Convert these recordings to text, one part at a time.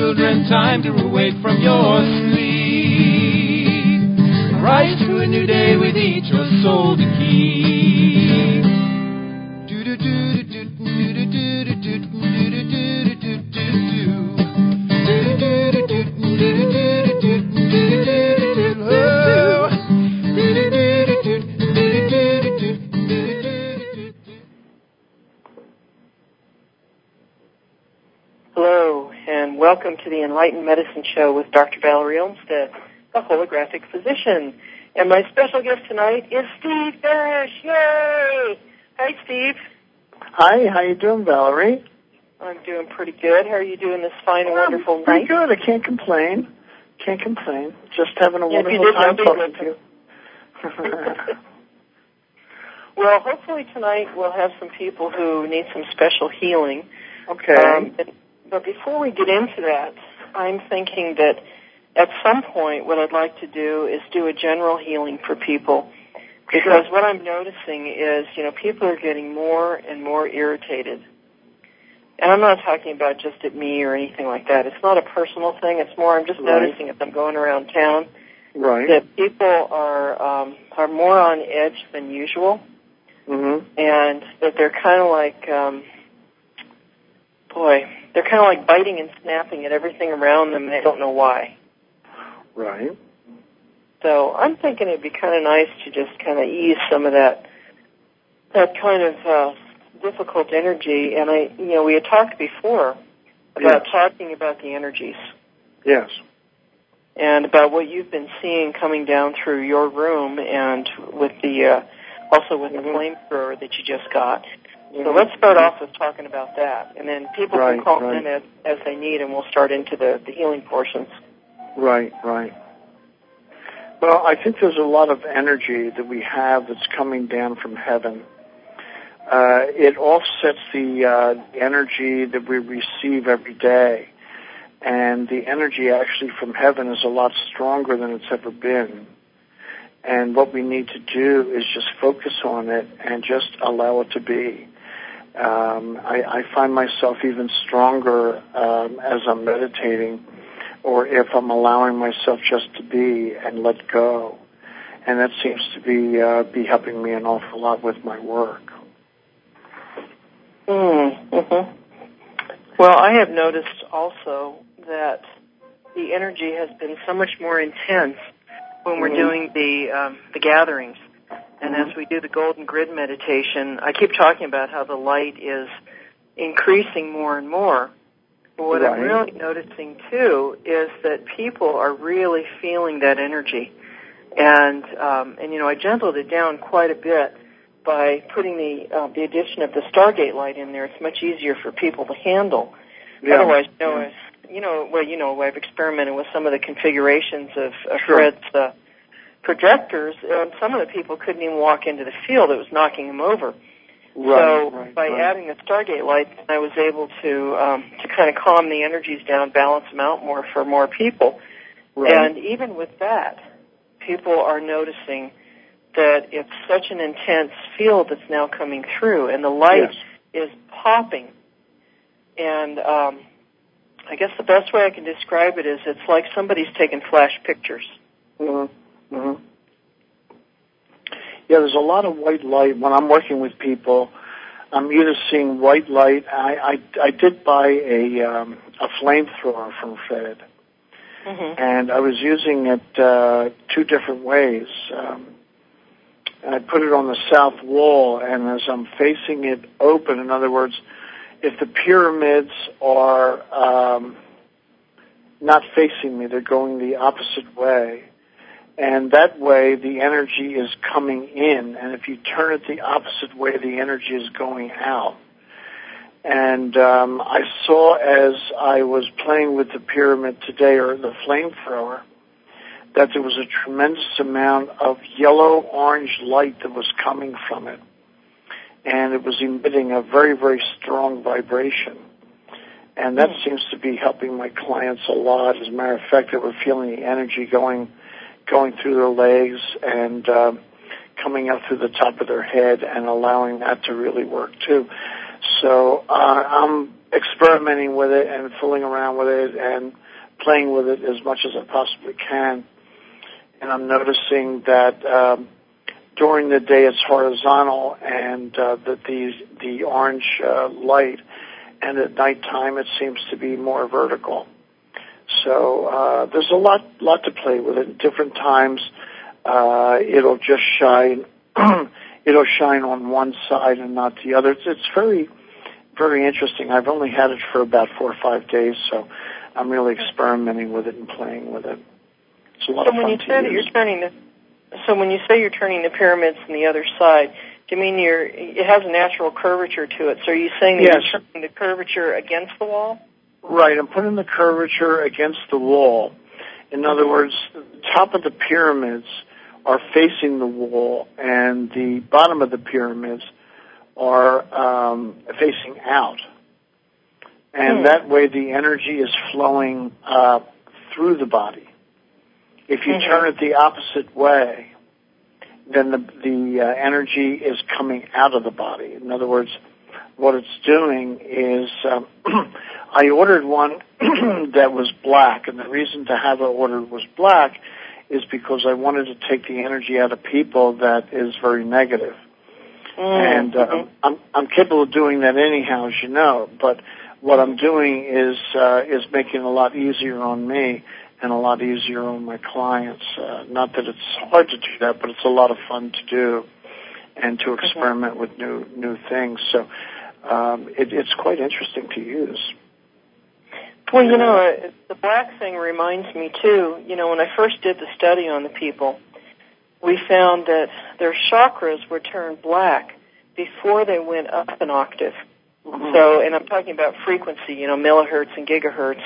children time to awake from your sleep. Rise to a new day with each your soul to keep. Hello, and welcome to the Enlightened Medicine Show with Dr. Valerie Olmstead, the holographic physician. And my special guest tonight is Steve Dash. Yay! Hi, Steve. Hi, how you doing, Valerie? I'm doing pretty good. How are you doing this fine and wonderful night? Pretty good. I can't complain. Just having a wonderful time talking to you. Well, hopefully tonight we'll have some people who need some special healing. Okay. But before we get into that, I'm thinking that at some point what I'd like to do is do a general healing for people. Because what I'm noticing is, people are getting more and more irritated. And I'm not talking about just at me or anything like that. It's not a personal thing. It's more I'm just noticing as I'm going around town that people are more on edge than usual. Mm-hmm. And that they're kind of like, they're kind of like biting and snapping at everything around them, and they don't know why. Right. So I'm thinking it'd be kind of nice to just kind of ease some of that kind of difficult energy. And we had talked before about talking about the energies. Yes. And about what you've been seeing coming down through your room, and with the also with the flamethrower that you just got. So let's start off with talking about that, and then people can call in as they need, and we'll start into the healing portions. Right. Well, I think there's a lot of energy that we have that's coming down from heaven. It offsets the energy that we receive every day, and the energy actually from heaven is a lot stronger than it's ever been. And what we need to do is just focus on it and just allow it to be. I find myself even stronger as I'm meditating, or if I'm allowing myself just to be and let go. And that seems to be helping me an awful lot with my work. Mm-hmm. Well, I have noticed also that the energy has been so much more intense when we're doing the gatherings. And as we do the Golden Grid meditation, I keep talking about how the light is increasing more and more. But what I'm really noticing, too, is that people are really feeling that energy. And I gentled it down quite a bit by putting the addition of the Stargate light in there. It's much easier for people to handle. Yeah. Otherwise, I've experimented with some of the configurations of Fred's projectors, and some of the people couldn't even walk into the field. It was knocking them over. By adding the Stargate lights, I was able to kind of calm the energies down, balance them out more for more people. Right. And even with that, people are noticing that it's such an intense field that's now coming through, and the light is popping. And I guess the best way I can describe it is it's like somebody's taking flash pictures. Mm-hmm. Mm-hmm. Yeah, there's a lot of white light. When I'm working with people, I'm either seeing white light. I did buy a flamethrower from Fred, and I was using it two different ways. I put it on the south wall, and as I'm facing it open, in other words, if the pyramids are not facing me, they're going the opposite way. And that way, the energy is coming in, and if you turn it the opposite way, the energy is going out. And I saw as I was playing with the pyramid today, or the flamethrower, that there was a tremendous amount of yellow-orange light that was coming from it. And it was emitting a very, very strong vibration. And that seems to be helping my clients a lot. As a matter of fact, they were feeling the energy going through their legs and coming up through the top of their head, and allowing that to really work too. So I'm experimenting with it and fooling around with it and playing with it as much as I possibly can. And I'm noticing that during the day it's horizontal and the orange light, and at nighttime it seems to be more vertical. So there's a lot to play with it. At different times, it'll just shine. It'll shine on one side and not the other. It's very, very interesting. I've only had it for about 4 or 5 days, so I'm really experimenting with it and playing with it. It's a lot of fun to use. So when you say you're turning the pyramids on the other side, do you mean it has a natural curvature to it? So are you saying that you're turning the curvature against the wall? Right, I'm putting the curvature against the wall. In other words, the top of the pyramids are facing the wall, and the bottom of the pyramids are facing out. And that way the energy is flowing through the body. If you turn it the opposite way, then the energy is coming out of the body. In other words, what it's doing is, I ordered one that was black, and the reason to have it ordered was black is because I wanted to take the energy out of people that is very negative. And I'm capable of doing that anyhow, as you know, but what I'm doing is making it a lot easier on me and a lot easier on my clients. Not that it's hard to do that, but it's a lot of fun to do and to experiment with new things. So it's quite interesting to use. Well, the black thing reminds me, too, when I first did the study on the people, we found that their chakras were turned black before they went up an octave. So, and I'm talking about frequency, millihertz and gigahertz,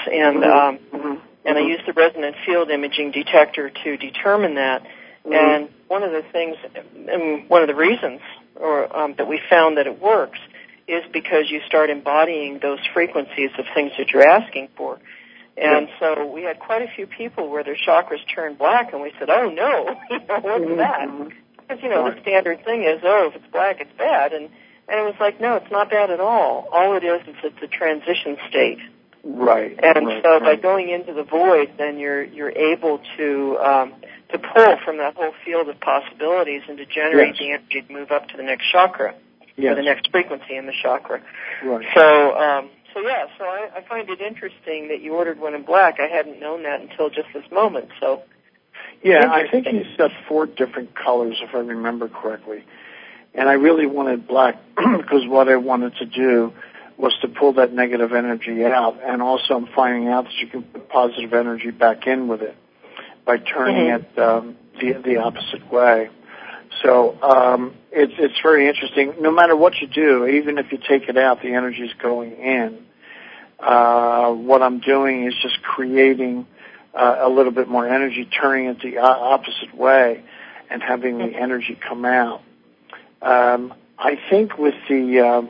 and I used the resonant field imaging detector to determine that. And one of the things, and one of the reasons that we found that it works is because you start embodying those frequencies of things that you're asking for. And so we had quite a few people where their chakras turned black, and we said, oh, no, what's that? Because, the standard thing is, if it's black, it's bad. And it was like, no, it's not bad at all. All it is it's a transition state. Right. And so by going into the void, then you're able to pull from that whole field of possibilities and to generate the energy to move up to the next chakra, or the next frequency in the chakra. Right. So I find it interesting that you ordered one in black. I hadn't known that until just this moment. So I think he's got 4 different colors, if I remember correctly. And I really wanted black because what I wanted to do was to pull that negative energy out. And also I'm finding out that you can put positive energy back in with it by turning it the opposite way. So it's very interesting. No matter what you do, even if you take it out, the energy is going in. What I'm doing is just creating a little bit more energy, turning it the opposite way and having the energy come out. I think with the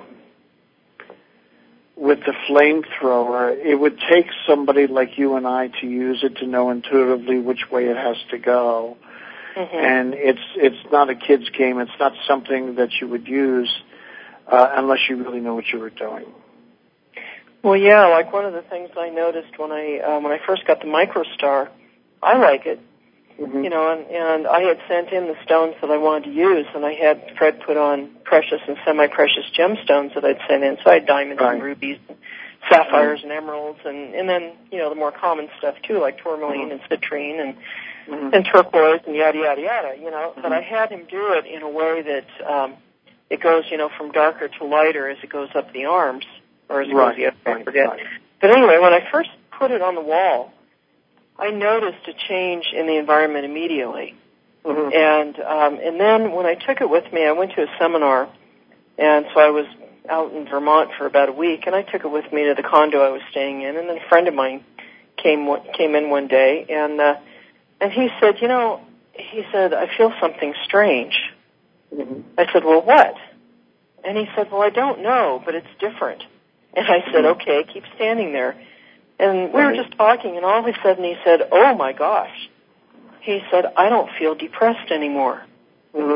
flamethrower, it would take somebody like you and I to use it to know intuitively which way it has to go. And it's not a kid's game. It's not something that you would use unless you really know what you were doing. Well, yeah, like one of the things I noticed when I first got the MicroStar, I like it. And I had sent in the stones that I wanted to use, and I had Fred put on precious and semi-precious gemstones that I'd sent in. So I had diamonds and rubies, and sapphires and emeralds, and then, the more common stuff, too, like tourmaline and citrine and turquoise and yada, yada, yada, But I had him do it in a way that it goes, from darker to lighter as it goes up the arms, or as it goes the other way, I forget. But anyway, when I first put it on the wall, I noticed a change in the environment immediately. And then when I took it with me, I went to a seminar, and so I was out in Vermont for about a week, and I took it with me to the condo I was staying in, and then a friend of mine came in one day, and he said, I feel something strange. I said, well, what? And he said, well, I don't know, but it's different. And I said, okay, keep standing there. And we were just talking, and all of a sudden he said, oh, my gosh. He said, I don't feel depressed anymore.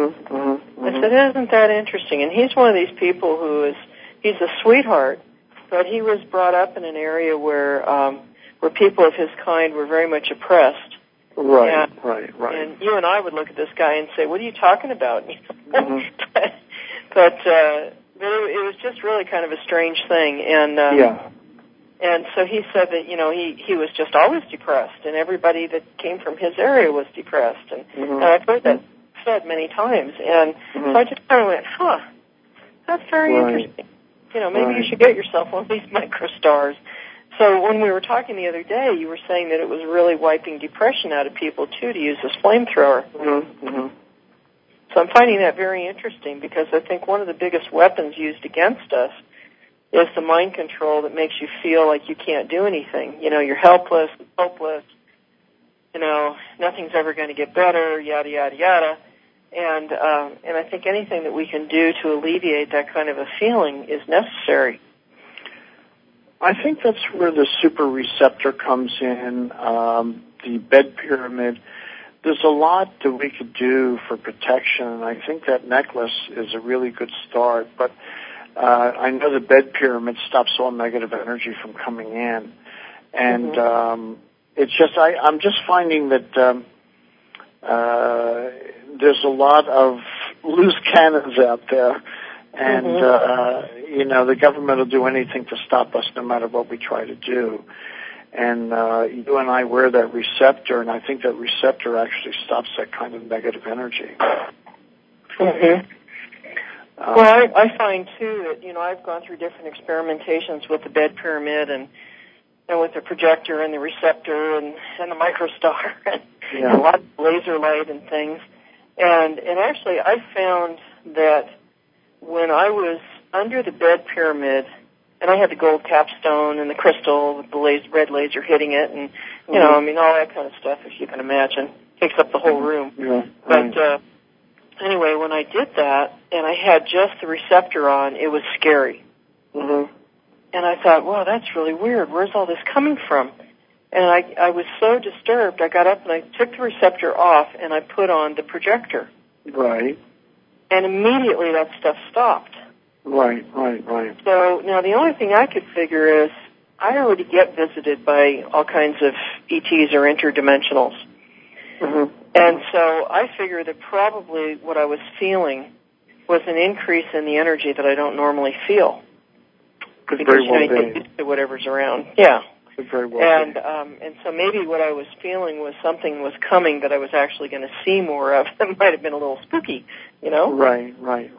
I said, isn't that interesting? And he's one of these people he's a sweetheart, but he was brought up in an area where people of his kind were very much oppressed. Right. And you and I would look at this guy and say, "What are you talking about?" Mm-hmm. but it was just really kind of a strange thing, and so he said that he was just always depressed, and everybody that came from his area was depressed, and I've heard that said many times, and so I just kind of went, that's very interesting. Maybe you should get yourself one of these microstars. So when we were talking the other day, you were saying that it was really wiping depression out of people, too, to use this flamethrower. So I'm finding that very interesting because I think one of the biggest weapons used against us is the mind control that makes you feel like you can't do anything. You're helpless, hopeless, nothing's ever going to get better, yada, yada, yada. And I think anything that we can do to alleviate that kind of a feeling is necessary. I think that's where the super receptor comes in, the bed pyramid. There's a lot that we could do for protection, and I think that necklace is a really good start. But I know the bed pyramid stops all negative energy from coming in. And it's just, I'm just finding that there's a lot of loose cannons out there. And, the government will do anything to stop us no matter what we try to do. And you and I wear that receptor, and I think that receptor actually stops that kind of negative energy. Well, I find, too, that, I've gone through different experimentations with the bed pyramid and with the projector and the receptor and the microstar and a lot of laser light and things. And actually, I found that when I was under the bed pyramid, and I had the gold capstone and the crystal with the red laser hitting it, and, all that kind of stuff, if you can imagine, takes up the whole room. But anyway, when I did that, and I had just the receptor on, it was scary. And I thought, wow, that's really weird. Where's all this coming from? And I was so disturbed, I got up and I took the receptor off, and I put on the projector. Right. And immediately that stuff stopped. Right. So now the only thing I could figure is I already get visited by all kinds of ETs or interdimensionals. And so I figure that probably what I was feeling was an increase in the energy that I don't normally feel. Could because very well you get used to whatever's around. Yeah. Could very well and so maybe what I was feeling was something was coming that I was actually going to see more of. That might have been a little spooky, Right.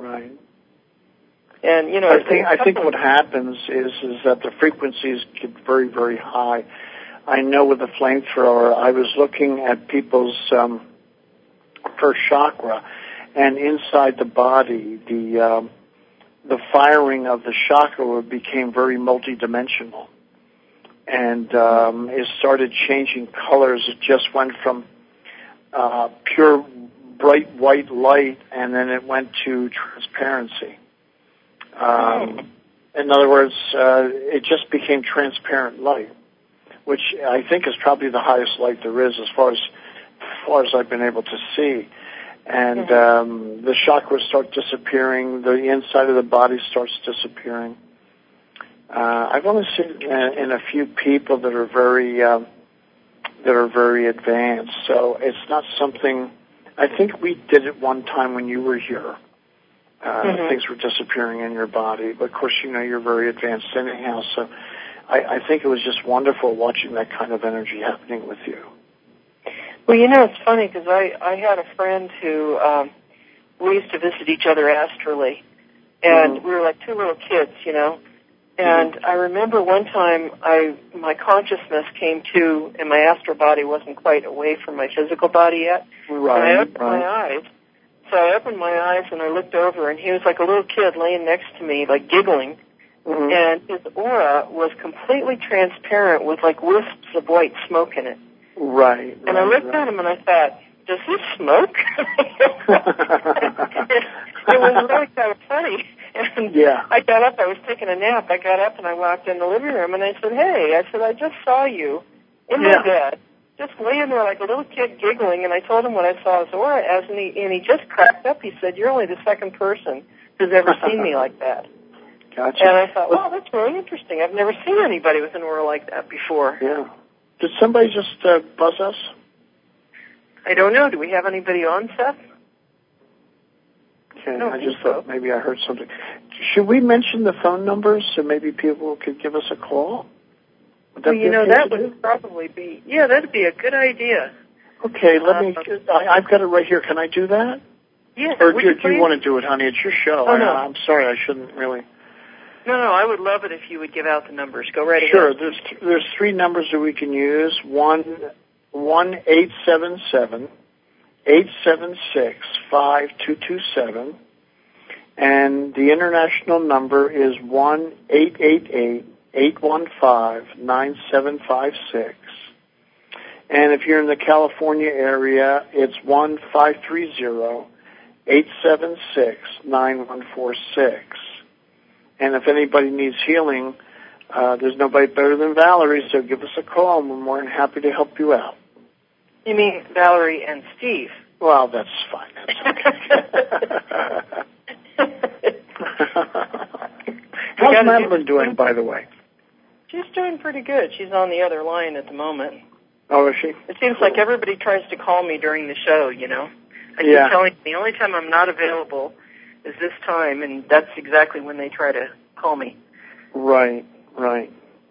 And I think what happens is that the frequencies get very, very high. I know with the flamethrower, I was looking at people's first chakra, and inside the body, the firing of the chakra became very multidimensional, and it started changing colors. It just went from pure bright white light, and then it went to transparency. In other words, it just became transparent light, which I think is probably the highest light there is as far as I've been able to see. And the chakras start disappearing. The inside of the body starts disappearing. I've only seen in a few people that are very advanced. So it's not something. I think we did it one time when you were here. Things were disappearing in your body, but of course, you're very advanced anyhow. So I think it was just wonderful watching that kind of energy happening with you. Well, it's funny because I had a friend who we used to visit each other astrally, and we were like two little kids, And I remember one time my consciousness came to, and my astral body wasn't quite away from my physical body yet. Right. And I opened my eyes. So I opened my eyes and I looked over, and he was like a little kid laying next to me, like giggling. And his aura was completely transparent with like wisps of white smoke in it. Right. And I looked at him and I thought, does this smoke? It was really kind of funny. And I got up, I was taking a nap. I got up and I walked in the living room and I said, hey, I just saw you in my bed, just laying there like a little kid giggling. And I told him what I saw his aura as, and he just cracked up. He said, you're only the second person who's ever seen me like that. Gotcha. And I thought, wow, that's really interesting. I've never seen anybody with an aura like that before. Yeah. Did somebody just buzz us? I don't know. Do we have anybody on, Seth? Okay, I just thought maybe I heard something. Should we mention the phone numbers so maybe people could give us a call? Well, that would probably be, that'd be a good idea. Okay, I've got it right here. Can I do that? Yes. Or do you want to do it, honey? It's your show. Oh, no. I'm sorry, I shouldn't really. No, I would love it if you would give out the numbers. Go right ahead. Sure. There's three numbers that we can use. 1-877-876-5227. And the international number is 1-888-815-9756. And if you're in the California area, it's 1-530-876-9146. And if anybody needs healing, there's nobody better than Valerie, so give us a call, and we're more than happy to help you out. You mean Valerie and Steve? Well, that's fine. That's okay. How's Madeline doing, by the way? She's doing pretty good. She's on the other line at the moment. Oh, is she? It seems like everybody tries to call me during the show, I keep telling you, the only time I'm not available is this time, and that's exactly when they try to call me. Right. I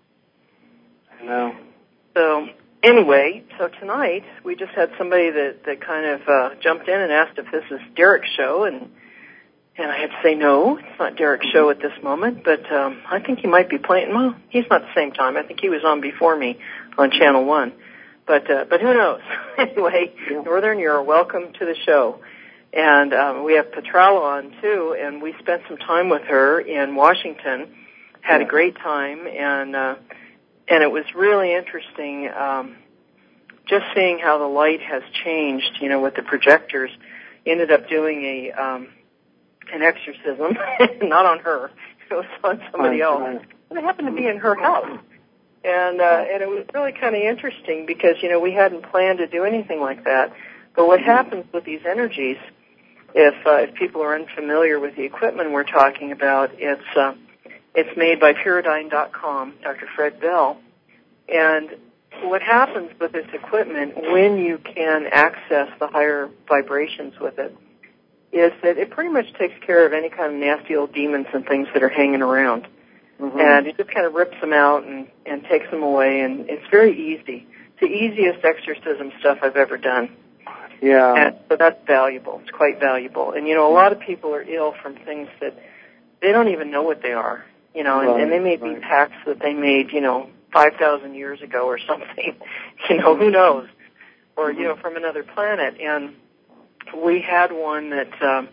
know. So, anyway, tonight we just had somebody that kind of jumped in and asked if this is Derek's show, and I had to say no, it's not Derek's show at this moment, but I think he might be playing, well, he's not the same time. I think he was on before me on Channel 1. But who knows? Anyway, Northern, you're welcome to the show. And we have Petrala on, too, and we spent some time with her in Washington, had a great time, and it was really interesting just seeing how the light has changed, with the projectors. Ended up doing an exorcism, not on her. It was on somebody else. And it happened to be in her house. And it was really kind of interesting because, we hadn't planned to do anything like that. But what happens with these energies, if people are unfamiliar with the equipment we're talking about, it's made by Pyridine.com, Dr. Fred Bell. And what happens with this equipment when you can access the higher vibrations with it is that it pretty much takes care of any kind of nasty old demons and things that are hanging around. Mm-hmm. And it just kind of rips them out and takes them away, and it's very easy. It's the easiest exorcism stuff I've ever done. Yeah. And so that's valuable. It's quite valuable. And, a lot of people are ill from things that they don't even know what they are, and they may be packs that they made, 5,000 years ago or something, who knows, or, from another planet. And we had one that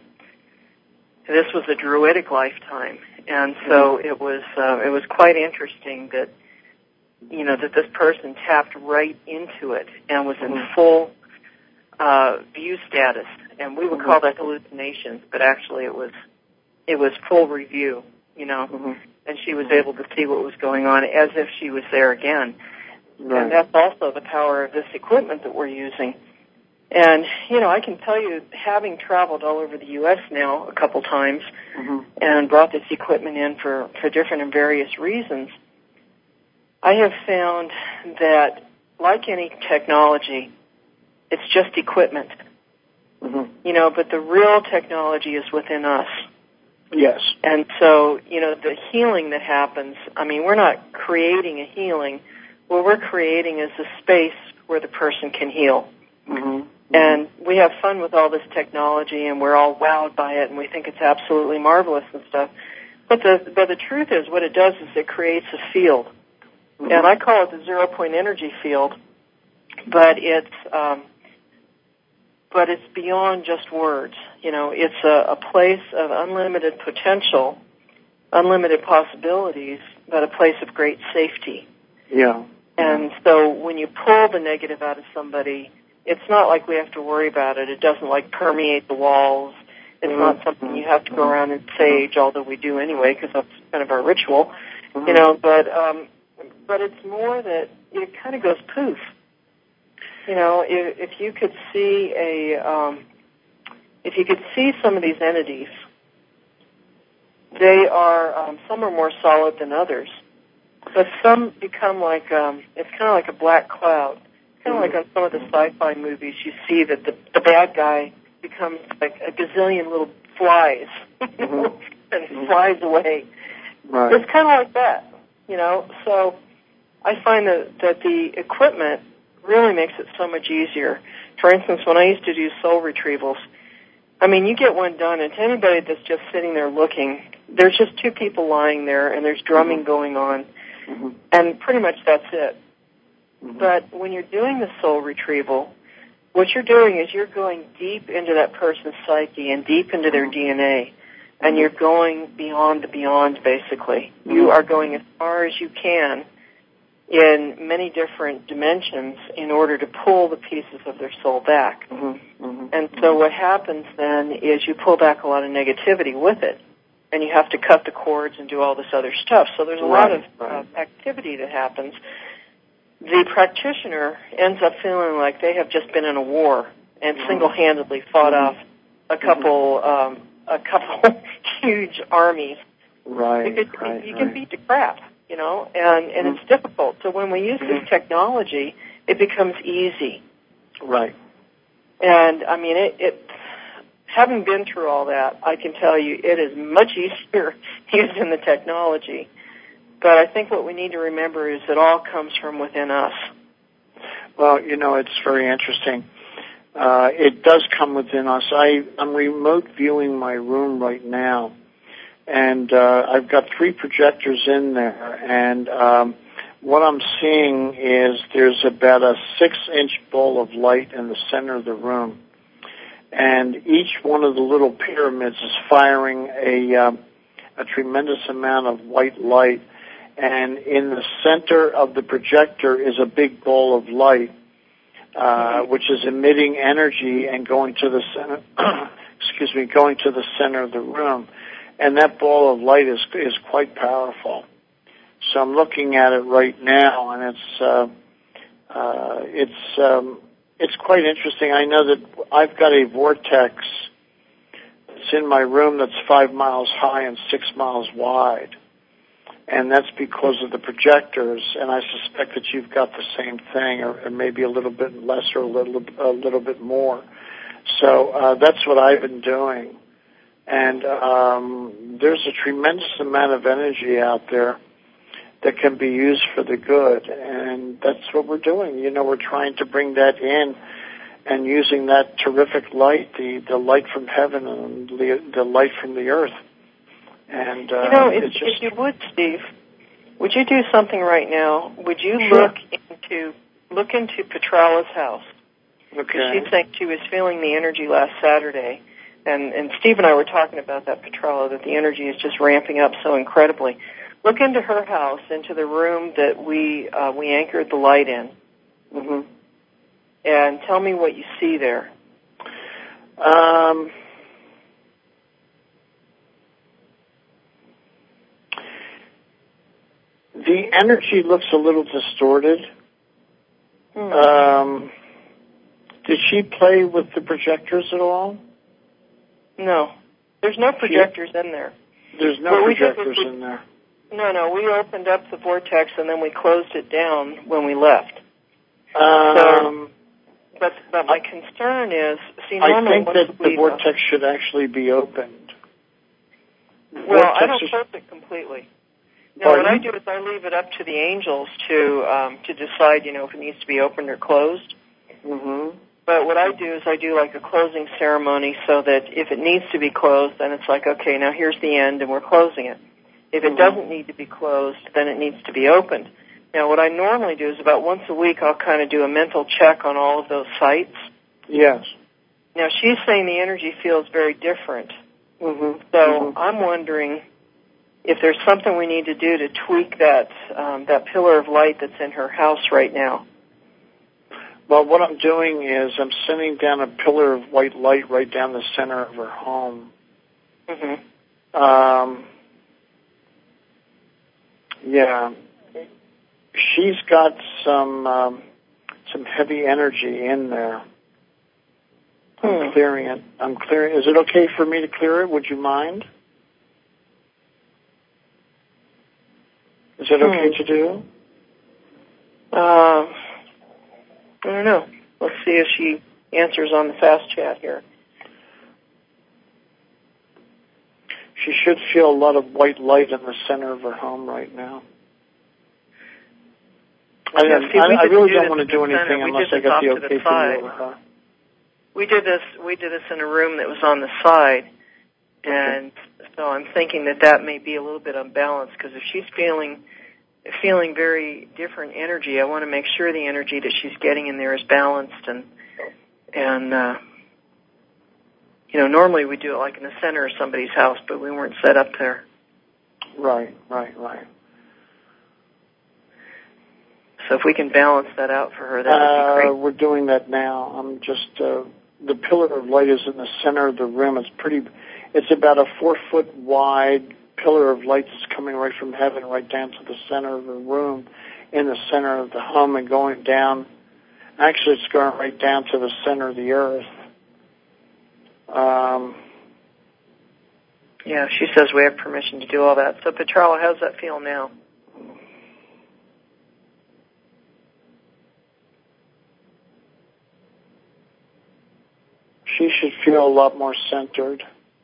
this was a druidic lifetime. And so it was quite interesting that, that this person tapped right into it and was in full view status. And we would call that hallucinations, but actually it was full review, and she was able to see what was going on as if she was there again. Right. And that's also the power of this equipment that we're using. And, I can tell you, having traveled all over the U.S. now a couple times and brought this equipment in for different and various reasons, I have found that, like any technology, it's just equipment. But the real technology is within us. Yes. And so, the healing that happens, we're not creating a healing. What we're creating is a space where the person can heal. And we have fun with all this technology, and we're all wowed by it, and we think it's absolutely marvelous and stuff. But the truth is, what it does is it creates a field, and I call it the 0-point energy field. But it's beyond just words. It's a place of unlimited potential, unlimited possibilities, but a place of great safety. Yeah. And so when you pull the negative out of somebody, it's not like we have to worry about it. It doesn't permeate the walls. It's not something you have to go around and sage, although we do anyway, because that's kind of our ritual, But it's more that it kind of goes poof. If you could see some of these entities, they are, some are more solid than others. But some become like, it's kind of like a black cloud. Kind of like on some of the sci-fi movies, you see that the bad guy becomes like a gazillion little flies and flies away. Right. It's kind of like that, So I find that the equipment really makes it so much easier. For instance, when I used to do soul retrievals, I mean, you get one done, and to anybody that's just sitting there looking, there's just two people lying there, and there's drumming going on, and pretty much that's it. But when you're doing the soul retrieval, what you're doing is you're going deep into that person's psyche and deep into their DNA, and you're going beyond the beyond, basically. You are going as far as you can in many different dimensions in order to pull the pieces of their soul back. And so what happens then is you pull back a lot of negativity with it, and you have to cut the cords and do all this other stuff. So there's a lot of activity that happens. The practitioner ends up feeling like they have just been in a war and single-handedly fought off a couple huge armies. Right. Because you can beat the crap, and it's difficult. So when we use this technology, it becomes easy. Right. And I mean, it having been through all that, I can tell you it is much easier using the technology. But I think what we need to remember is it all comes from within us. Well, it's very interesting. It does come within us. I'm remote viewing my room right now, and I've got 3 projectors in there, and what I'm seeing is there's about a 6-inch ball of light in the center of the room, and each one of the little pyramids is firing a tremendous amount of white light. And in the center of the projector is a big ball of light, which is emitting energy and going to the center. Going to the center of the room, and that ball of light is quite powerful. So I'm looking at it right now, and it's quite interesting. I know that I've got a vortex that's in my room that's 5 miles high and 6 miles wide. And that's because of the projectors, and I suspect that you've got the same thing, or maybe a little bit less or a little bit more. So that's what I've been doing. And there's a tremendous amount of energy out there that can be used for the good, and that's what we're doing. We're trying to bring that in and using that terrific light, the light from heaven and the light from the earth. And if you would, Steve, would you do something right now? Would you look into Petrala's house? Okay. She said she was feeling the energy last Saturday, and Steve and I were talking about that Petrala, that the energy is just ramping up so incredibly. Look into her house, into the room that we anchored the light in, and tell me what you see there. The energy looks a little distorted. Did she play with the projectors at all? No. There's no projectors in there. There's no projectors in there. No. We opened up the vortex and then we closed it down when we left. But my concern is, normally I think that the vortex should actually be opened. Well, I don't close it completely. No, what I do is I leave it up to the angels to decide, if it needs to be opened or closed. But what I do is I do like a closing ceremony so that if it needs to be closed, then it's like, okay, now here's the end and we're closing it. If it doesn't need to be closed, then it needs to be opened. Now, what I normally do is about once a week I'll kind of do a mental check on all of those sites. Yes. Now, she's saying the energy feels very different. So I'm wondering if there's something we need to do to tweak that pillar of light that's in her house right now. Well, what I'm doing is I'm sending down a pillar of white light right down the center of her home. Yeah. She's got some heavy energy in there. I'm clearing it. Is it okay for me to clear it? Would you mind? that okay to do? I don't know. Let's see if she answers on the fast chat here. She should feel a lot of white light in the center of her home right now. I really don't want to do anything unless I get the okay from you. We did this in a room that was on the side, and so I'm thinking that may be a little bit unbalanced, because if she's feeling very different energy, I want to make sure the energy that she's getting in there is balanced, and normally we do it like in the center of somebody's house, but we weren't set up there. Right. So if we can balance that out for her, that would be great. We're doing that now. I'm just, the pillar of light is in the center of the room. It's about a 4-foot wide pillar of light that's coming right from heaven right down to the center of the room, in the center of the home, and going down. Actually, it's going right down to the center of the earth. Yeah, she says we have permission to do all that. So, Petrala, how's that feel now? She should feel a lot more centered.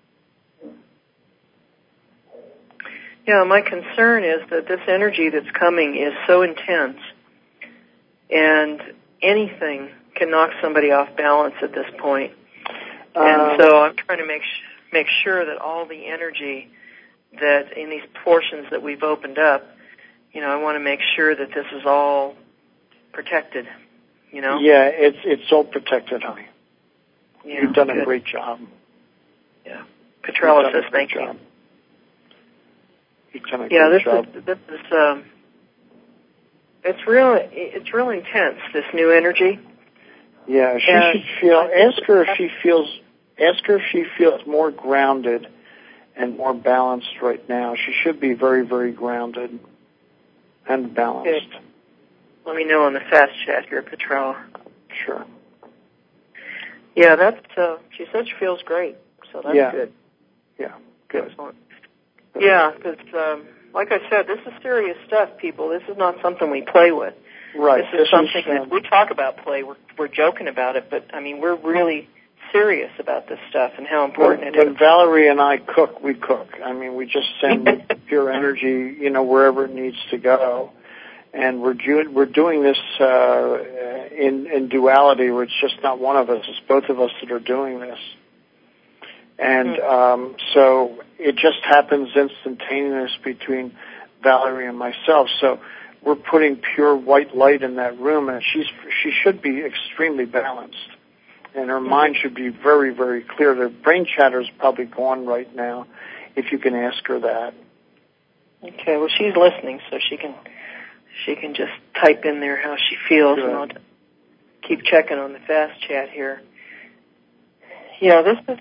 Yeah, my concern is that this energy that's coming is so intense, and anything can knock somebody off balance at this point. And so I'm trying to make sure that all the energy that in these portions that we've opened up, I want to make sure that this is all protected, Yeah, it's all protected, honey. Yeah, you've done a great job. Yeah. Petrala says thank you. You've done a great job. This is it's real intense, this new energy. Yeah, she should feel. Ask her if she feels more grounded and more balanced right now. She should be very, very grounded and balanced. Okay. Let me know on the fast chat here, Petrala. Sure. Yeah, she said she feels great, so that's good. Yeah, good. Excellent. Yeah, because, like I said, this is serious stuff, people. This is not something we play with. Right. This is something that we talk about play. We're joking about it, but, we're really serious about this stuff and how important it is. When Valerie and I cook, we cook. We just send pure energy, wherever it needs to go. And we're doing this in duality, where it's just not one of us; it's both of us that are doing this. And so it just happens instantaneous between Valerie and myself. So we're putting pure white light in that room, and she should be extremely balanced, and her mind should be very, very clear. The brain chatter is probably gone right now, if you can ask her that. Okay. Well, she's listening, so she can just type in there how she feels, and I'll keep checking on the fast chat here. Yeah, this is,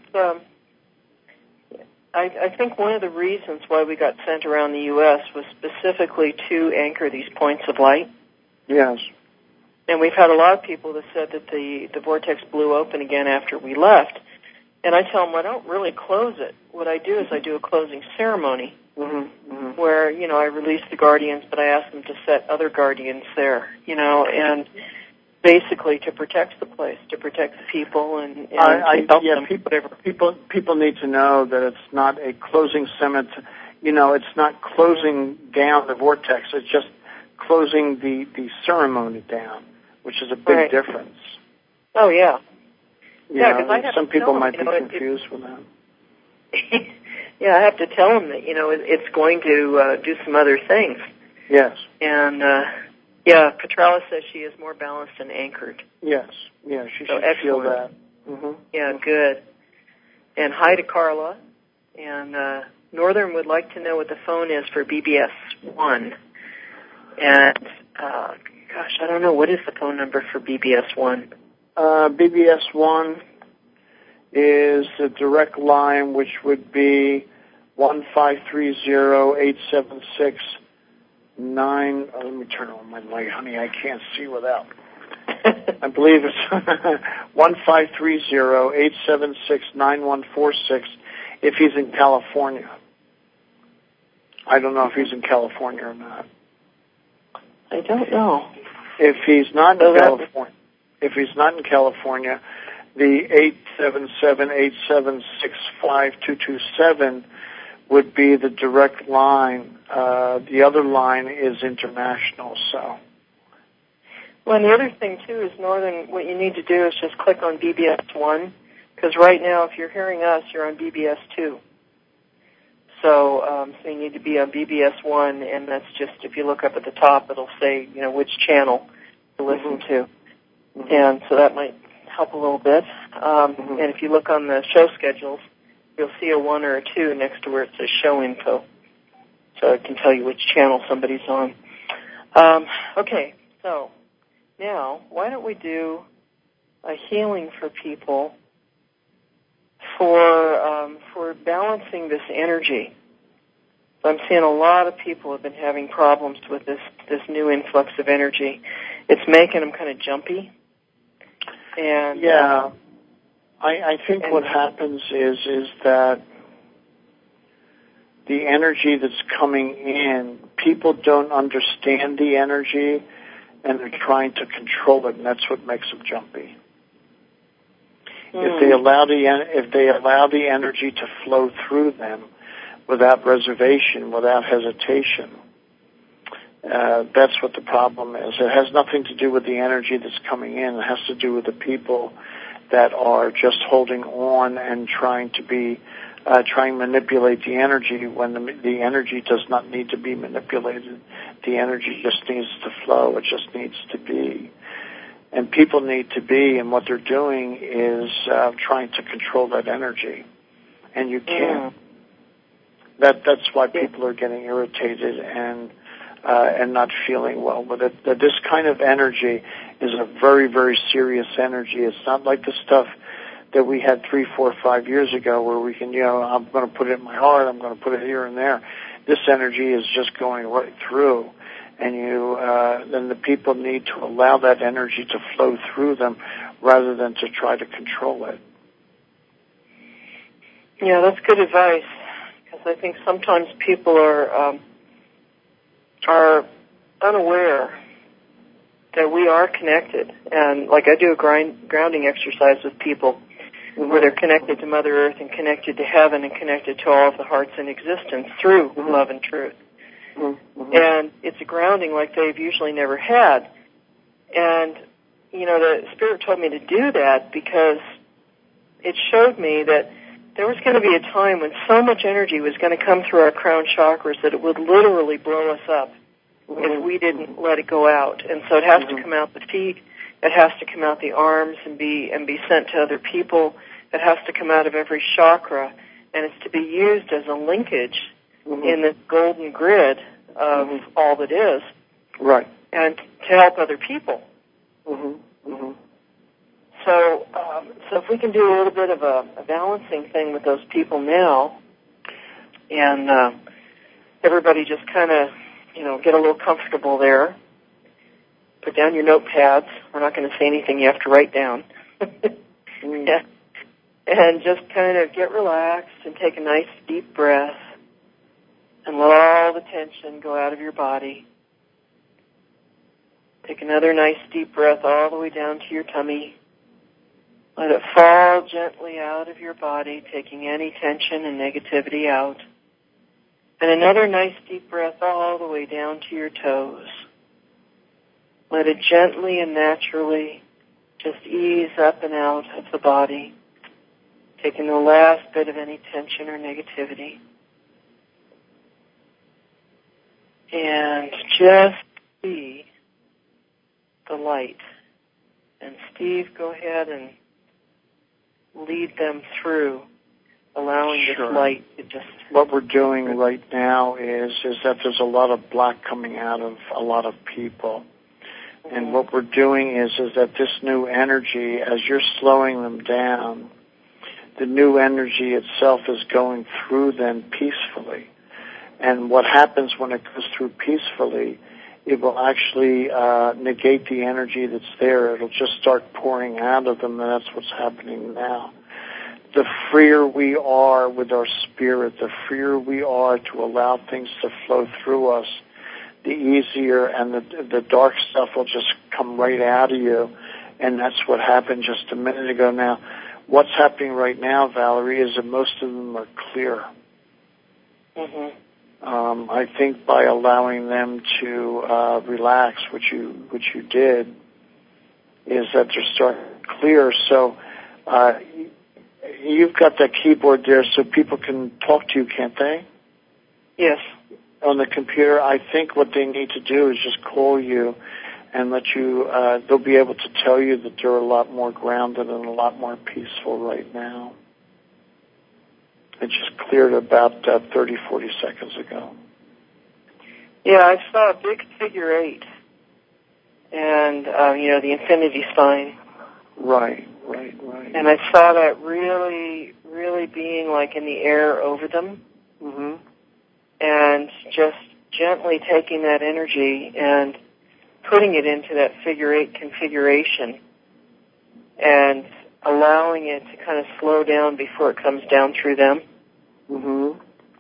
I think one of the reasons why we got sent around the U.S. was specifically to anchor these points of light. Yes. And we've had a lot of people that said that the vortex blew open again after we left. And I tell them, I don't really close it. What I do is I do a closing ceremony. Where, I release the guardians, but I ask them to set other guardians there, and basically to protect the place, to protect the people, and to help them. People need to know that it's not a closing summit. It's not closing down the vortex. It's just closing the ceremony down, which is a big difference. Oh, yeah. Because some people might be confused with that. Yeah, I have to tell them that, it's going to do some other things. Yes. And, Petrala says she is more balanced and anchored. Yes. Yeah, she should feel that. Yeah, good. And hi to Carla. And Northern would like to know what the phone is for BBS1. And, I don't know. What is the phone number for BBS1? BBS1 is the direct line, which would be 1-530-876-9. Let me turn on my light, honey. I can't see without. I believe it's 1-530-876-9146 if he's in California. I don't know if he's in California or not. I don't know. If he's not in California, the 877-876-5227 would be the direct line. The other line is international, so. Well, and the other thing, too, is Northern, what you need to do is just click on BBS1, because right now, if you're hearing us, you're on BBS2. So you need to be on BBS1, and that's just, if you look up at the top, it'll say, which channel to listen to. And so that might help a little bit. And if you look on the show schedules, you'll see a 1 or a 2 next to where it says show info. So it can tell you which channel somebody's on. Okay, so now why don't we do a healing for people for balancing this energy. So I'm seeing a lot of people have been having problems with this new influx of energy. It's making them kind of jumpy. And yeah, I think what happens is that the energy that's coming in, people don't understand the energy, and they're trying to control it, and that's what makes them jumpy. If they allow the energy to flow through them without reservation, without hesitation, that's what the problem is. It has nothing to do with the energy that's coming in. It has to do with the people that are just holding on and trying to manipulate the energy when the energy does not need to be manipulated. The energy just needs to flow. It just needs to be. And people need to be, and what they're doing is trying to control that energy. And you can't. That's why people are getting irritated and not feeling well with it. This kind of energy is a very, very serious energy. It's not like the stuff that we had 3, 4, 5 years ago where we can, I'm going to put it in my heart, I'm going to put it here and there. This energy is just going right through. And then the people need to allow that energy to flow through them rather than to try to control it. Yeah, that's good advice, because I think sometimes people are unaware that we are connected. And like I do a grounding exercise with people where they're connected to Mother Earth and connected to heaven and connected to all of the hearts in existence through love and truth. And it's a grounding like they've usually never had. And, the Spirit told me to do that because it showed me that there was going to be a time when so much energy was going to come through our crown chakras that it would literally blow us up if we didn't let it go out. And so it has to come out the feet, it has to come out the arms and be sent to other people. It has to come out of every chakra, and it's to be used as a linkage in this golden grid of all that is, right? And to help other people. So if we can do a little bit of a balancing thing with those people now, and everybody just kind of, get a little comfortable there. Put down your notepads. We're not going to say anything you have to write down. Yeah. And just kind of get relaxed and take a nice deep breath and let all the tension go out of your body. Take another nice deep breath all the way down to your tummy. Let it fall gently out of your body, taking any tension and negativity out. And another nice deep breath all the way down to your toes. Let it gently and naturally just ease up and out of the body, taking the last bit of any tension or negativity. And just see the light. And Steve, go ahead and lead them through, allowing this light to just... What we're doing right now is that there's a lot of black coming out of a lot of people. And what we're doing is that this new energy, as you're slowing them down, the new energy itself is going through them peacefully. And what happens when it goes through peacefully, it will actually negate the energy that's there. It'll just start pouring out of them, and that's what's happening now. The freer we are with our spirit, the freer we are to allow things to flow through us, the easier, and the dark stuff will just come right out of you. And that's what happened just a minute ago. Now, what's happening right now, Valerie, is that most of them are clear. Mm-hmm. I think by allowing them to relax, which you did, is that they're starting to clear. So you've got that keyboard there so people can talk to you, can't they? Yes. On the computer. I think what they need to do is just call you and let you, they'll be able to tell you that they're a lot more grounded and a lot more peaceful right now. It just cleared about 30, 40 seconds ago. Yeah, I saw a big figure 8 and, the infinity sign. Right. And I saw that really, really being like in the air over them. Mm-hmm. And just gently taking that energy and putting it into that figure 8 configuration and allowing it to kind of slow down before it comes down through them. Mm-hmm.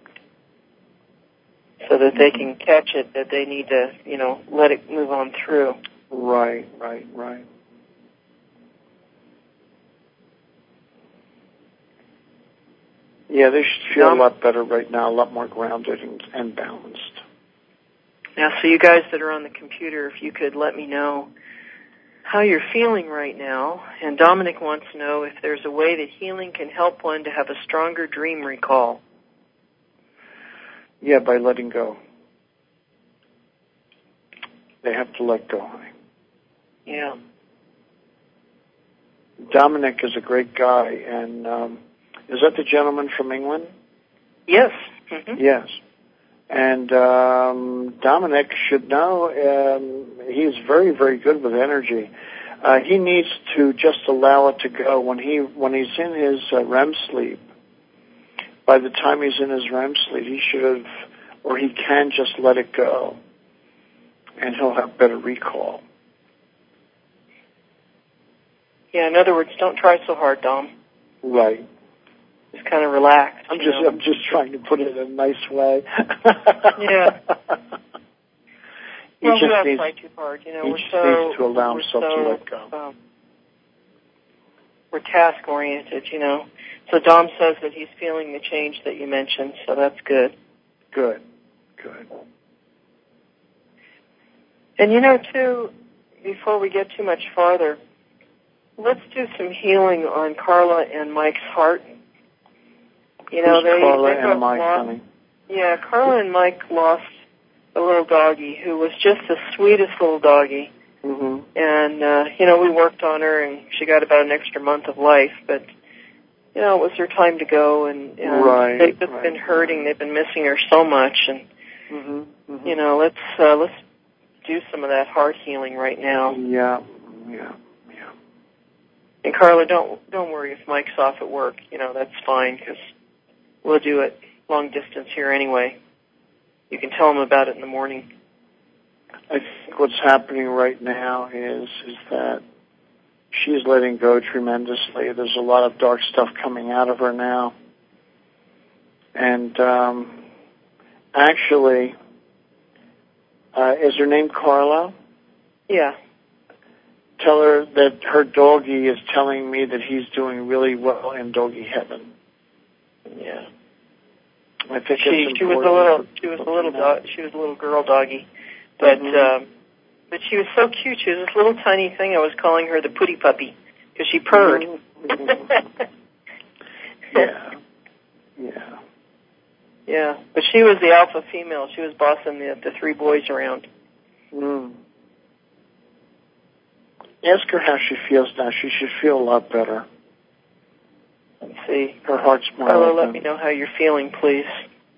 So that they can catch it, that they need to, let it move on through. Right. Yeah, they should feel a lot better right now, a lot more grounded and balanced. Now, so you guys that are on the computer, if you could let me know how you're feeling right now. And Dominic wants to know if there's a way that healing can help one to have a stronger dream recall. Yeah, by letting go. They have to let go, honey. Yeah. Dominic is a great guy, and is that the gentleman from England? Yes. Mm-hmm. Yes. And Dominic should know he's very, very good with energy. He needs to just allow it to go. When he's in his REM sleep, by the time he's in his REM sleep, he should have, or he can just let it go, and he'll have better recall. Yeah, in other words, don't try so hard, Dom. Right. Just kind of relax. I'm just trying to put it in a nice way. Yeah. He just we don't needs, try too hard. He just needs to allow himself to let go. We're task-oriented, So Dom says that he's feeling the change that you mentioned, so that's good. Good. And too, before we get too much farther, let's do some healing on Carla and Mike's heart. Carla and Mike, honey? Yeah, Carla and Mike lost a little doggy who was just the sweetest little doggy. Mm-hmm. And, we worked on her, and she got about an extra month of life, but, it was her time to go, and they've just been hurting. They've been missing her so much, and, let's do some of that heart healing right now. Yeah. And Carla, don't worry if Mike's off at work. That's fine, because we'll do it long distance here anyway. You can tell him about it in the morning. I think what's happening right now is that she's letting go tremendously. There's a lot of dark stuff coming out of her now. And actually, is her name Carla? Yeah. Tell her that her doggy is telling me that he's doing really well in doggy heaven. Yeah. I think she was a little girl doggy, but but she was so cute. She was this little tiny thing. I was calling her the putty puppy because she purred. Yeah. But she was the alpha female. She was bossing the three boys around. Ask her how she feels now. She should feel a lot better. Let's see. Her heart's more Carla, open. let me know how you're feeling, please.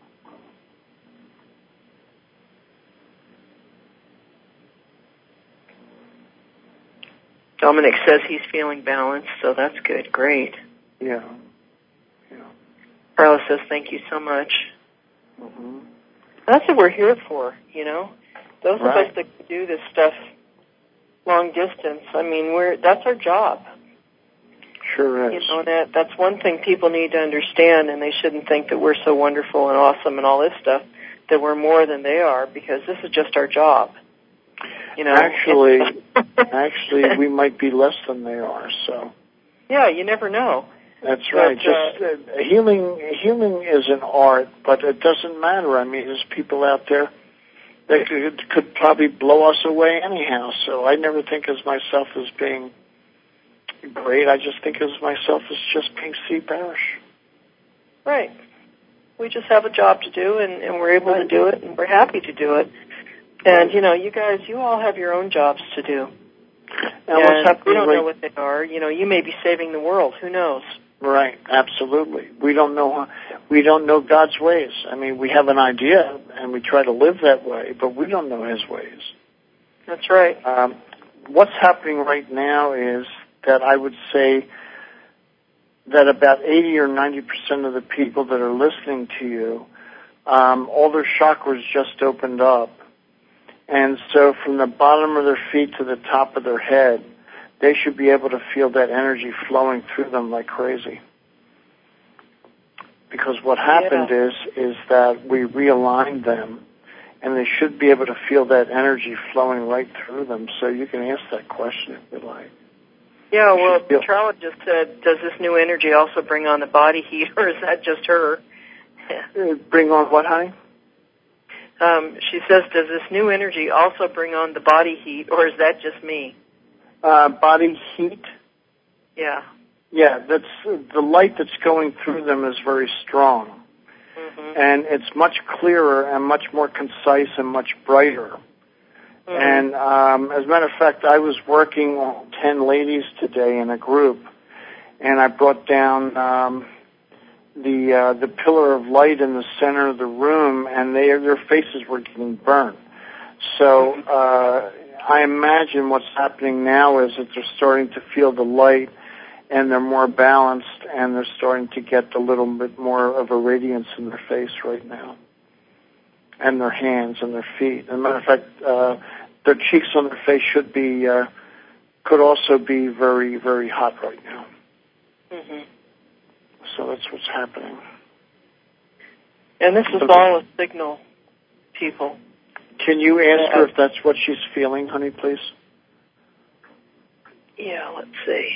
Dominic says he's feeling balanced, so that's good. Great. Yeah. Carla says thank you so much. Mm-hmm. That's what we're here for, Those of us that do this stuff long distance, that's our job. Sure is. That's one thing people need to understand, and they shouldn't think that we're so wonderful and awesome and all this stuff. that we're more than they are, because this is just our job. You know, actually, we might be less than they are. So. Yeah, you never know. That's right. Healing is an art, but it doesn't matter. I mean, there's people out there that could probably blow us away anyhow. So I never think of myself as being great. I just think of myself as just being C. Parrish. Right. We just have a job to do, and we're able to do it, and we're happy to do it. And, you know, you guys, you all have your own jobs to do. And what's happening? We don't know what they are. You know, you may be saving the world. Who knows? Right. Absolutely. We don't know God's ways. I mean, we have an idea, and we try to live that way, but we don't know His ways. That's right. What's happening right now is that I would say that about 80 or 90% of the people that are listening to you, all their chakras just opened up. And so from the bottom of their feet to the top of their head, they should be able to feel that energy flowing through them like crazy. Because what happened is that we realigned them, and they should be able to feel that energy flowing right through them. So you can ask that question if you like. Yeah, well, Petrella just said, does this new energy also bring on the body heat, or is that just her? Bring on what, honey? She says, does this new energy also bring on the body heat, or is that just me? Body heat? Yeah. Yeah, that's the light that's going through them is very strong. Mm-hmm. And it's much clearer and much more concise and much brighter. Mm-hmm. And as a matter of fact, I was working on 10 ladies today in a group, and I brought down the pillar of light in the center of the room, and their faces were getting burnt. So I imagine what's happening now is that they're starting to feel the light, and they're more balanced, and they're starting to get a little bit more of a radiance in their face right now, and their hands and their feet. As a matter of fact, their cheeks on their face could also be very, very hot right now. Mm-hmm. So that's what's happening. And this is all a signal, people. Can you ask her if that's what she's feeling, honey, please? Yeah, let's see.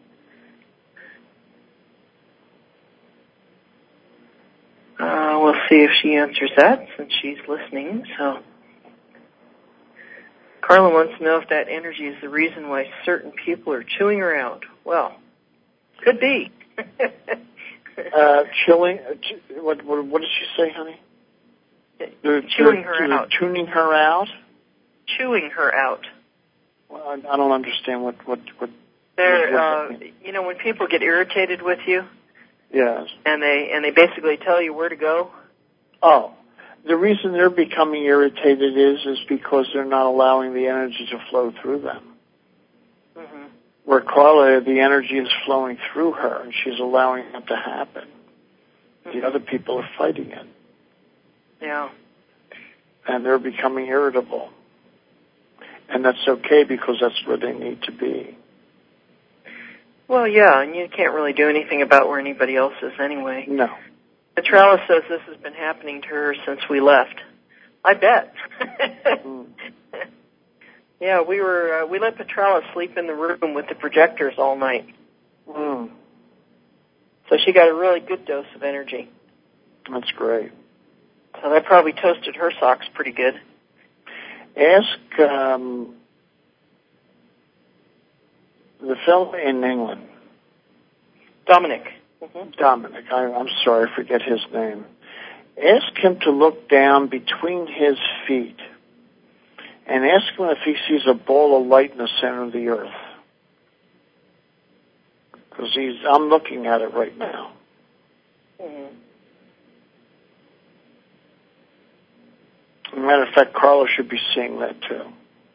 We'll see if she answers that since she's listening. So, Carla wants to know if that energy is the reason why certain people are chewing her out. Well, could be. Chilling? What did she say, honey? Chewing her out. Tuning her out? Chewing her out. Well, I don't understand what you know, when people get irritated with you. Yes. And they basically tell you where to go. Oh, the reason they're becoming irritated is because they're not allowing the energy to flow through them. Mm-hmm. Where Carla, the energy is flowing through her, and she's allowing it to happen. Mm-hmm. The other people are fighting it. Yeah. And they're becoming irritable. And that's okay because that's where they need to be. Well, yeah, and you can't really do anything about where anybody else is anyway. No. Petrella says this has been happening to her since we left. I bet. Yeah, we let Petrella sleep in the room with the projectors all night. Mm. So she got a really good dose of energy. That's great. So that probably toasted her socks pretty good. Ask the fellow in England. Dominic. Mm-hmm. Dominic. I'm sorry, I forget his name. Ask him to look down between his feet and ask him if he sees a ball of light in the center of the earth. Because I'm looking at it right now. Mm-hmm. As a matter of fact, Carla should be seeing that too.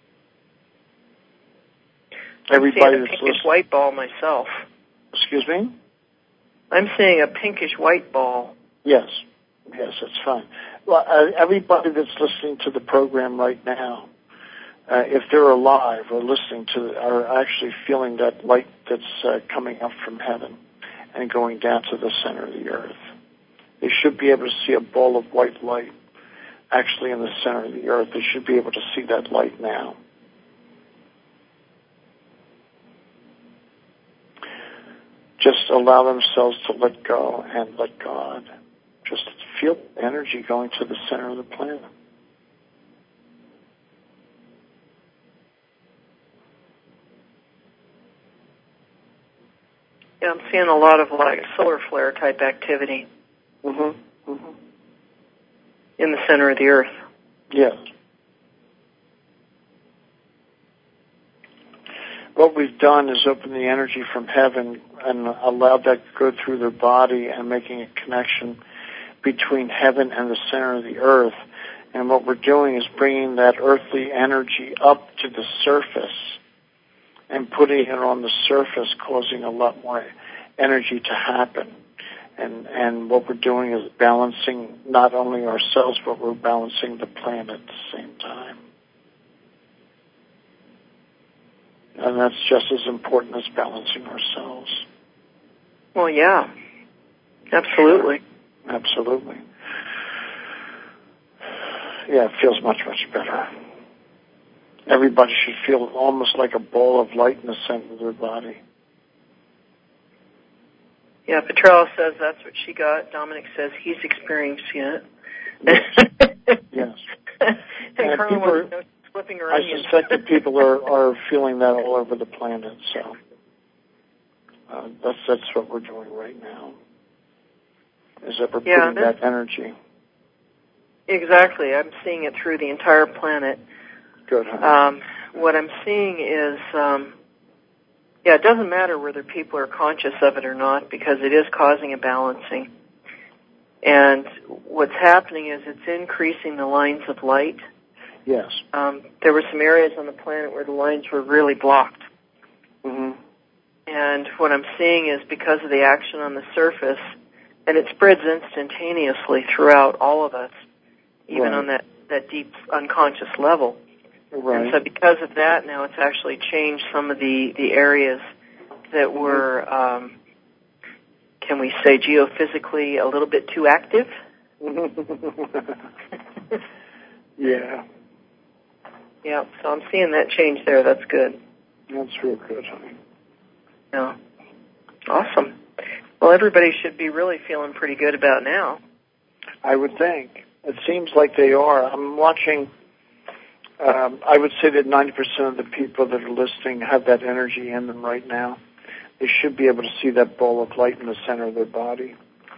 Everybody I'm seeing a pinkish white ball myself. Excuse me? I'm seeing a pinkish white ball. Yes, that's fine. Well, everybody that's listening to the program right now, if they're alive or listening to, are actually feeling that light that's coming up from heaven and going down to the center of the earth. They should be able to see a ball of white light actually in the center of the earth. They should be able to see that light now. Just allow themselves to let go and let God. Just feel energy going to the center of the planet. Yeah, I'm seeing a lot of like solar flare type activity In the center of the earth. Yes. What we've done is open the energy from heaven and allowed that to go through their body and making a connection between heaven and the center of the earth. And what we're doing is bringing that earthly energy up to the surface and putting it on the surface, causing a lot more energy to happen. And what we're doing is balancing not only ourselves, but we're balancing the planet at the same time. And that's just as important as balancing ourselves. Well, yeah, absolutely. Sure. Absolutely. Yeah, it feels much, much better. Everybody should feel almost like a ball of light in the center of their body. Yeah, Petrella says that's what she got. Dominic says he's experiencing it. Yes. And Carla wants to know she's flipping her I onions. suspect that people are feeling that all over the planet, so that's what we're doing right now, is that we're putting that energy. Exactly. I'm seeing it through the entire planet. Good, honey. What I'm seeing is, it doesn't matter whether people are conscious of it or not, because it is causing a balancing. And what's happening is it's increasing the lines of light. Yes. There were some areas on the planet where the lines were really blocked. Mm-hmm. And what I'm seeing is because of the action on the surface, and it spreads instantaneously throughout all of us, even on that deep unconscious level. Right. And so because of that, now it's actually changed some of the areas that were, can we say, geophysically a little bit too active? Yeah. Yeah, so I'm seeing that change there. That's good. That's real good, honey. Yeah. Awesome. Well, everybody should be really feeling pretty good about now. I would think. It seems like they are. I'm watching, I would say that 90% of the people that are listening have that energy in them right now. They should be able to see that ball of light in the center of their body.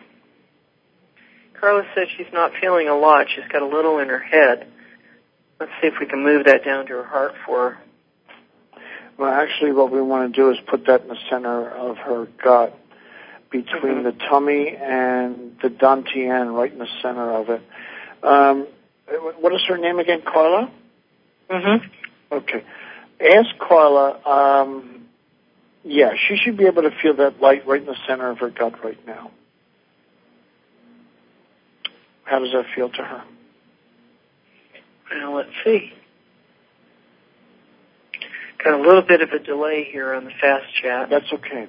Carla says she's not feeling a lot. She's got a little in her head. Let's see if we can move that down to her heart for her. Well, actually, what we want to do is put that in the center of her gut, between the tummy and the dantian, right in the center of it. What is her name again, Carla? Mm-hmm. Okay. Ask Carla, she should be able to feel that light right in the center of her gut right now. How does that feel to her? Well, let's see. Got a little bit of a delay here on the fast chat. That's okay.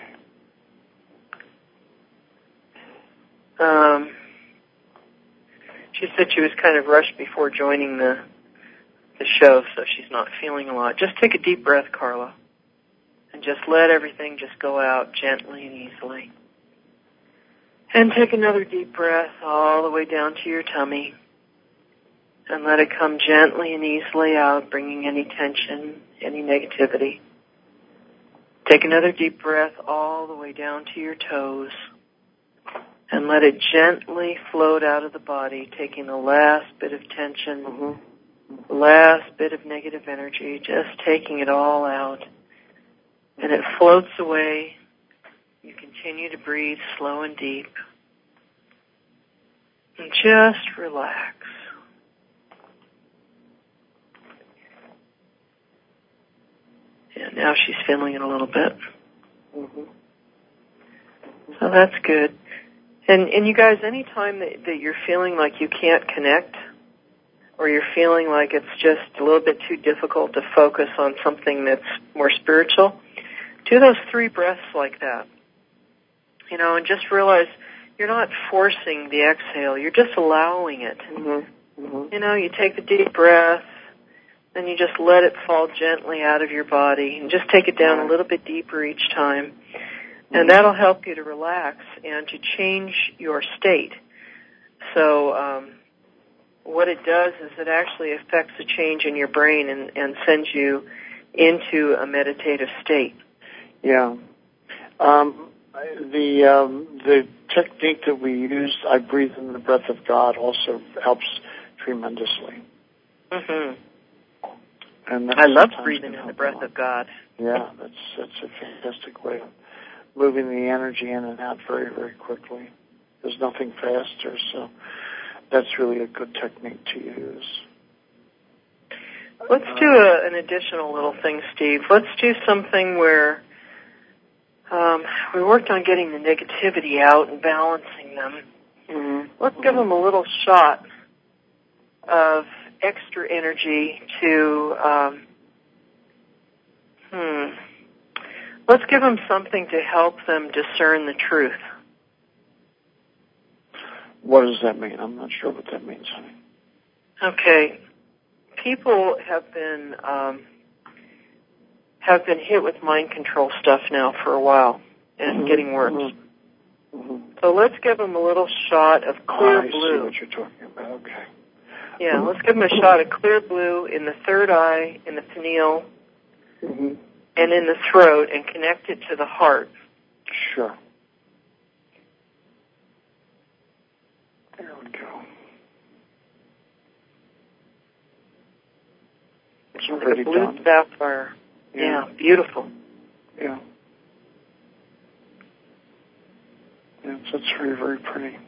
She said she was kind of rushed before joining the show, so she's not feeling a lot. Just take a deep breath, Carla, and just let everything just go out gently and easily. And take another deep breath all the way down to your tummy, and let it come gently and easily out, bringing any tension, any negativity. Take another deep breath all the way down to your toes, and let it gently float out of the body, taking the last bit of tension, the last bit of negative energy, just taking it all out. And it floats away. You continue to breathe slow and deep. And just relax. And now she's feeling it a little bit. So that's good. And you guys, anytime that you're feeling like you can't connect, or you're feeling like it's just a little bit too difficult to focus on something that's more spiritual, do those 3 breaths like that. And just realize you're not forcing the exhale, you're just allowing it. Mm-hmm. You know, you take the deep breath, then you just let it fall gently out of your body, and just take it down a little bit deeper each time. And that'll help you to relax and to change your state. So what it does is it actually affects a change in your brain and sends you into a meditative state. Yeah. The technique that we use, I breathe in the breath of God, also helps tremendously. Mm-hmm. And I love breathing in the breath of God. Yeah, that's a fantastic way of moving the energy in and out very, very quickly. There's nothing faster, so that's really a good technique to use. Let's do an additional little thing, Steve. Let's do something where we worked on getting the negativity out and balancing them. Mm-hmm. Let's give them a little shot of extra energy to, let's give them something to help them discern the truth. What does that mean? I'm not sure what that means, honey. Okay. People have been hit with mind control stuff now for a while, and it's getting worse. Mm-hmm. So let's give them a little shot of clear blue. I see what you're talking about. Okay. Yeah, let's give them a shot of clear blue in the third eye, in the pineal, mm-hmm. and in the throat, and connect it to the heart. Sure. There we go. It's already like a blue done. sapphire. Yeah, beautiful. Yeah. Yes, that's very, very pretty.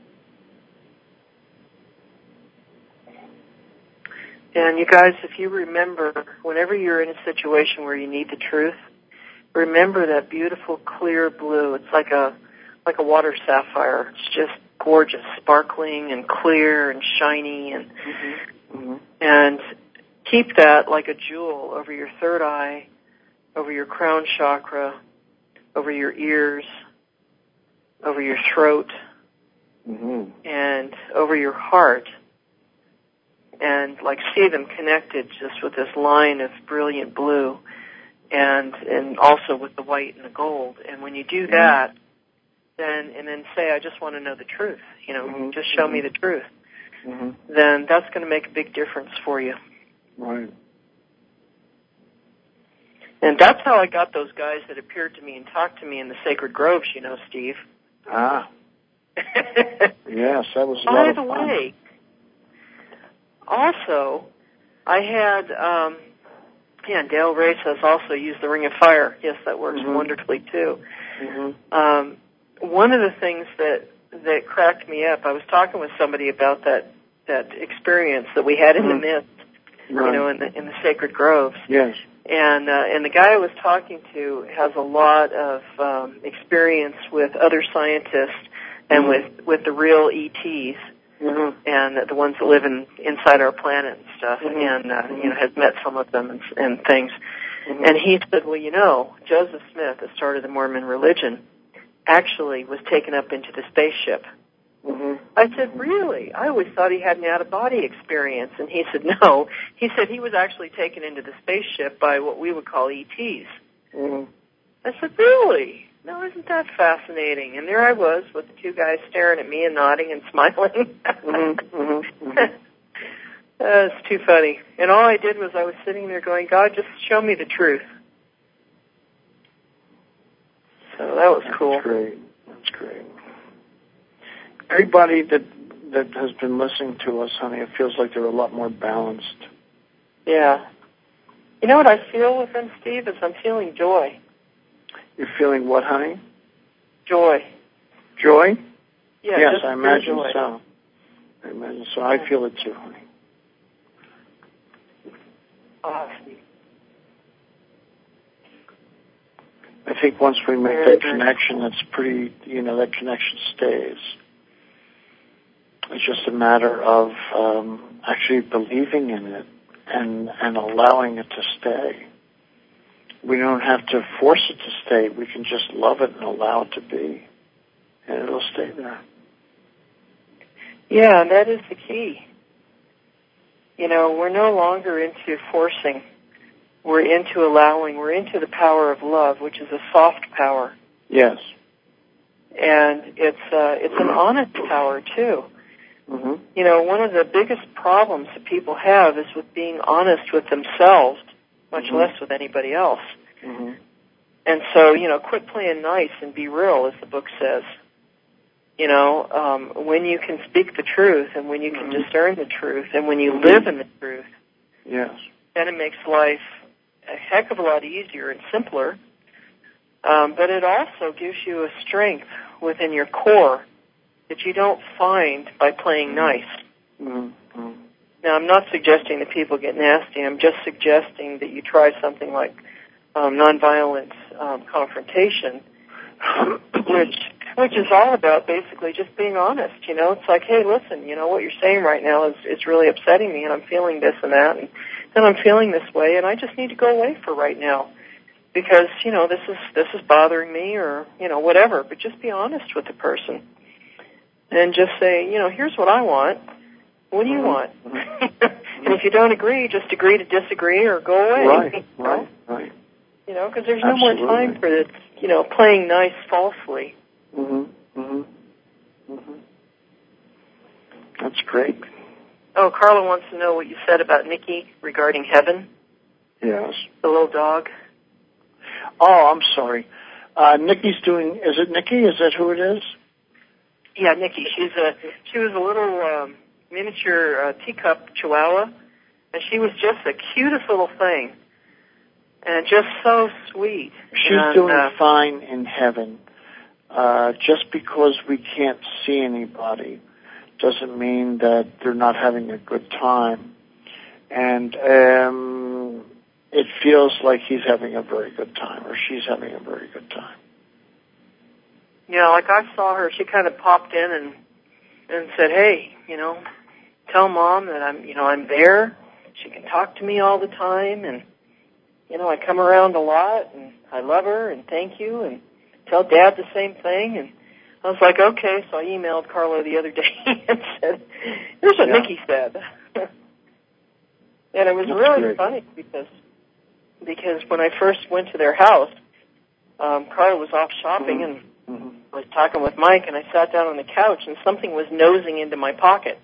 And you guys, if you remember, whenever you're in a situation where you need the truth, remember that beautiful clear blue. It's like a water sapphire. It's just gorgeous, sparkling and clear and shiny, and and keep that like a jewel over your third eye, over your crown chakra, over your ears, over your throat, and over your heart. And like see them connected just with this line of brilliant blue, and also with the white and the gold. And when you do that, then say, I just want to know the truth. You know, just show me the truth. Then that's going to make a big difference for you. Right. And that's how I got those guys that appeared to me and talked to me in the Sacred Groves, you know, Steve. Ah. Yes, that was a lot of fun. By the way, also, I had, Dale Ray says also use the Ring of Fire. Yes, that works wonderfully too. One of the things that cracked me up, I was talking with somebody about that experience that we had in the mist, you know, in the Sacred Groves. Yes. And the guy I was talking to has a lot of experience with other scientists and with the real ETs. And the ones that live inside our planet and stuff, and you know, has met some of them and things. And he said, well, you know, Joseph Smith, the start of the Mormon religion, actually was taken up into the spaceship. I said, really? I always thought he had an out-of-body experience. And he said, no. He said he was actually taken into the spaceship by what we would call ETs. I said, really? No, isn't that fascinating? And there I was with the two guys staring at me and nodding and smiling. It's too funny. And all I did was I was sitting there going, God, just show me the truth. So that was cool. That's great. That's great. Everybody that has been listening to us, honey, it feels like they're a lot more balanced. Yeah. You know what I feel with them, Steve, is I'm feeling joy. You're feeling what, honey? Joy. Joy? Yeah, yes, I imagine joy. so. I imagine so. I feel it too, honey. Awesome. I think once we make that connection, that's pretty, you know, that connection stays. It's just a matter of actually believing in it and allowing it to stay. We don't have to force it to stay. We can just love it and allow it to be, and it'll stay there. Yeah, and that is the key. You know, we're no longer into forcing. We're into allowing. We're into the power of love, which is a soft power. Yes. And it's an honest power, too. Mm-hmm. You know, one of the biggest problems that people have is with being honest with themselves, much less with anybody else. Mm-hmm. And so, you know, quit playing nice and be real, as the book says. You know, when you can speak the truth and when you can discern the truth and when you live in the truth, yes, then it makes life a heck of a lot easier and simpler. But it also gives you a strength within your core that you don't find by playing nice. Mm-hmm. Now, I'm not suggesting that people get nasty. I'm just suggesting that you try something like nonviolent confrontation, which is all about basically just being honest. You know, it's like, hey, listen, you know, what you're saying right now is really upsetting me, and I'm feeling this and that, and then I'm feeling this way, and I just need to go away for right now because, you know, this is bothering me, or, you know, whatever. But just be honest with the person and just say, you know, here's what I want. What do you want? And if you don't agree, just agree to disagree or go away. Right. You know, because there's no more time for this, you know, playing nice falsely. That's great. Oh, Carla wants to know what you said about Nikki regarding heaven. Yes. The little dog. Oh, I'm sorry. Nikki's doing, is it Nikki? Is that who it is? Yeah, Nikki. She was a little miniature teacup chihuahua, and she was just the cutest little thing. And just so sweet. She's doing fine in heaven. Just because we can't see anybody doesn't mean that they're not having a good time. And it feels like he's having a very good time, or she's having a very good time. Yeah, like I saw her, she kind of popped in and said, hey, you know, tell Mom that I'm there. She can talk to me all the time, and you know, I come around a lot, and I love her, and thank you, and tell Dad the same thing. And I was like, okay, so I emailed Carla the other day and said, here's what Nikki said. And it was really funny because when I first went to their house, Carla was off shopping, and I was talking with Mike, and I sat down on the couch, and something was nosing into my pocket.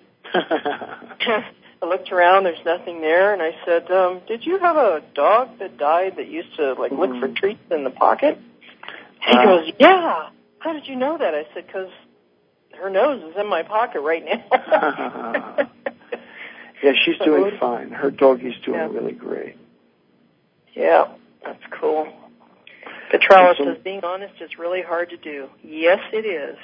I looked around, there's nothing there, and I said, did you have a dog that died that used to, like, look for treats in the pocket? He goes, yeah. How did you know that? I said, because her nose is in my pocket right now. Yeah, she's doing fine. Her doggy's doing really great. Yeah, that's cool. Petrella says, being honest is really hard to do. Yes, it is.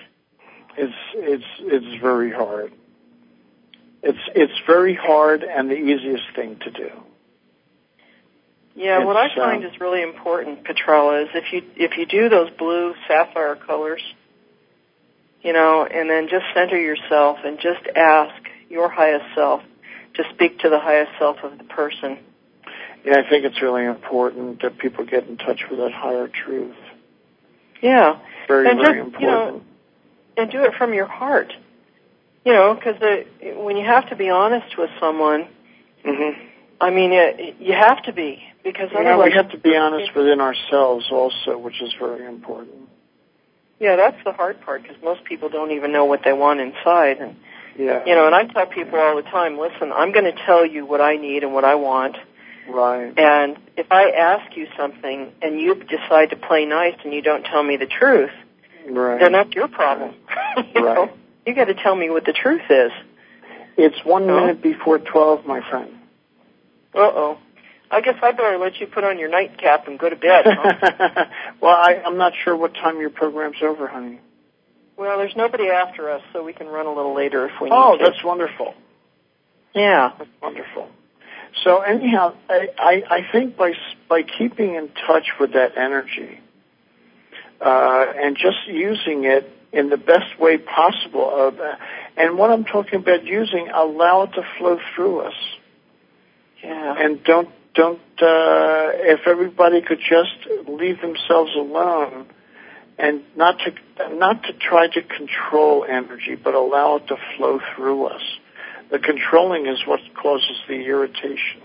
It's very hard. It's very hard and the easiest thing to do. Yeah, what I find is really important, Petrella, is if you do those blue sapphire colors, you know, and then just center yourself and just ask your highest self to speak to the highest self of the person. Yeah, I think it's really important that people get in touch with that higher truth. Yeah. Very important. You know, and do it from your heart. You know, because when you have to be honest with someone, I mean, you have to be, because otherwise... we have to be honest within ourselves also, which is very important. Yeah, that's the hard part, because most people don't even know what they want inside. And, you know, and I tell people all the time, listen, I'm going to tell you what I need and what I want. Right. And if I ask you something and you decide to play nice and you don't tell me the truth, then that's your problem. You know? You got to tell me what the truth is. It's 1 minute before 12, my friend. Uh-oh. I guess I better let you put on your nightcap and go to bed, huh? Well, I'm not sure what time your program's over, honey. Well, there's nobody after us, so we can run a little later if we need to. Oh, that's wonderful. Yeah. That's wonderful. So anyhow, I think by keeping in touch with that energy and just using it in the best way possible, and what I'm talking about using, allow it to flow through us. Yeah. And don't. If everybody could just leave themselves alone, and not to try to control energy, but allow it to flow through us, The controlling is what causes the irritation.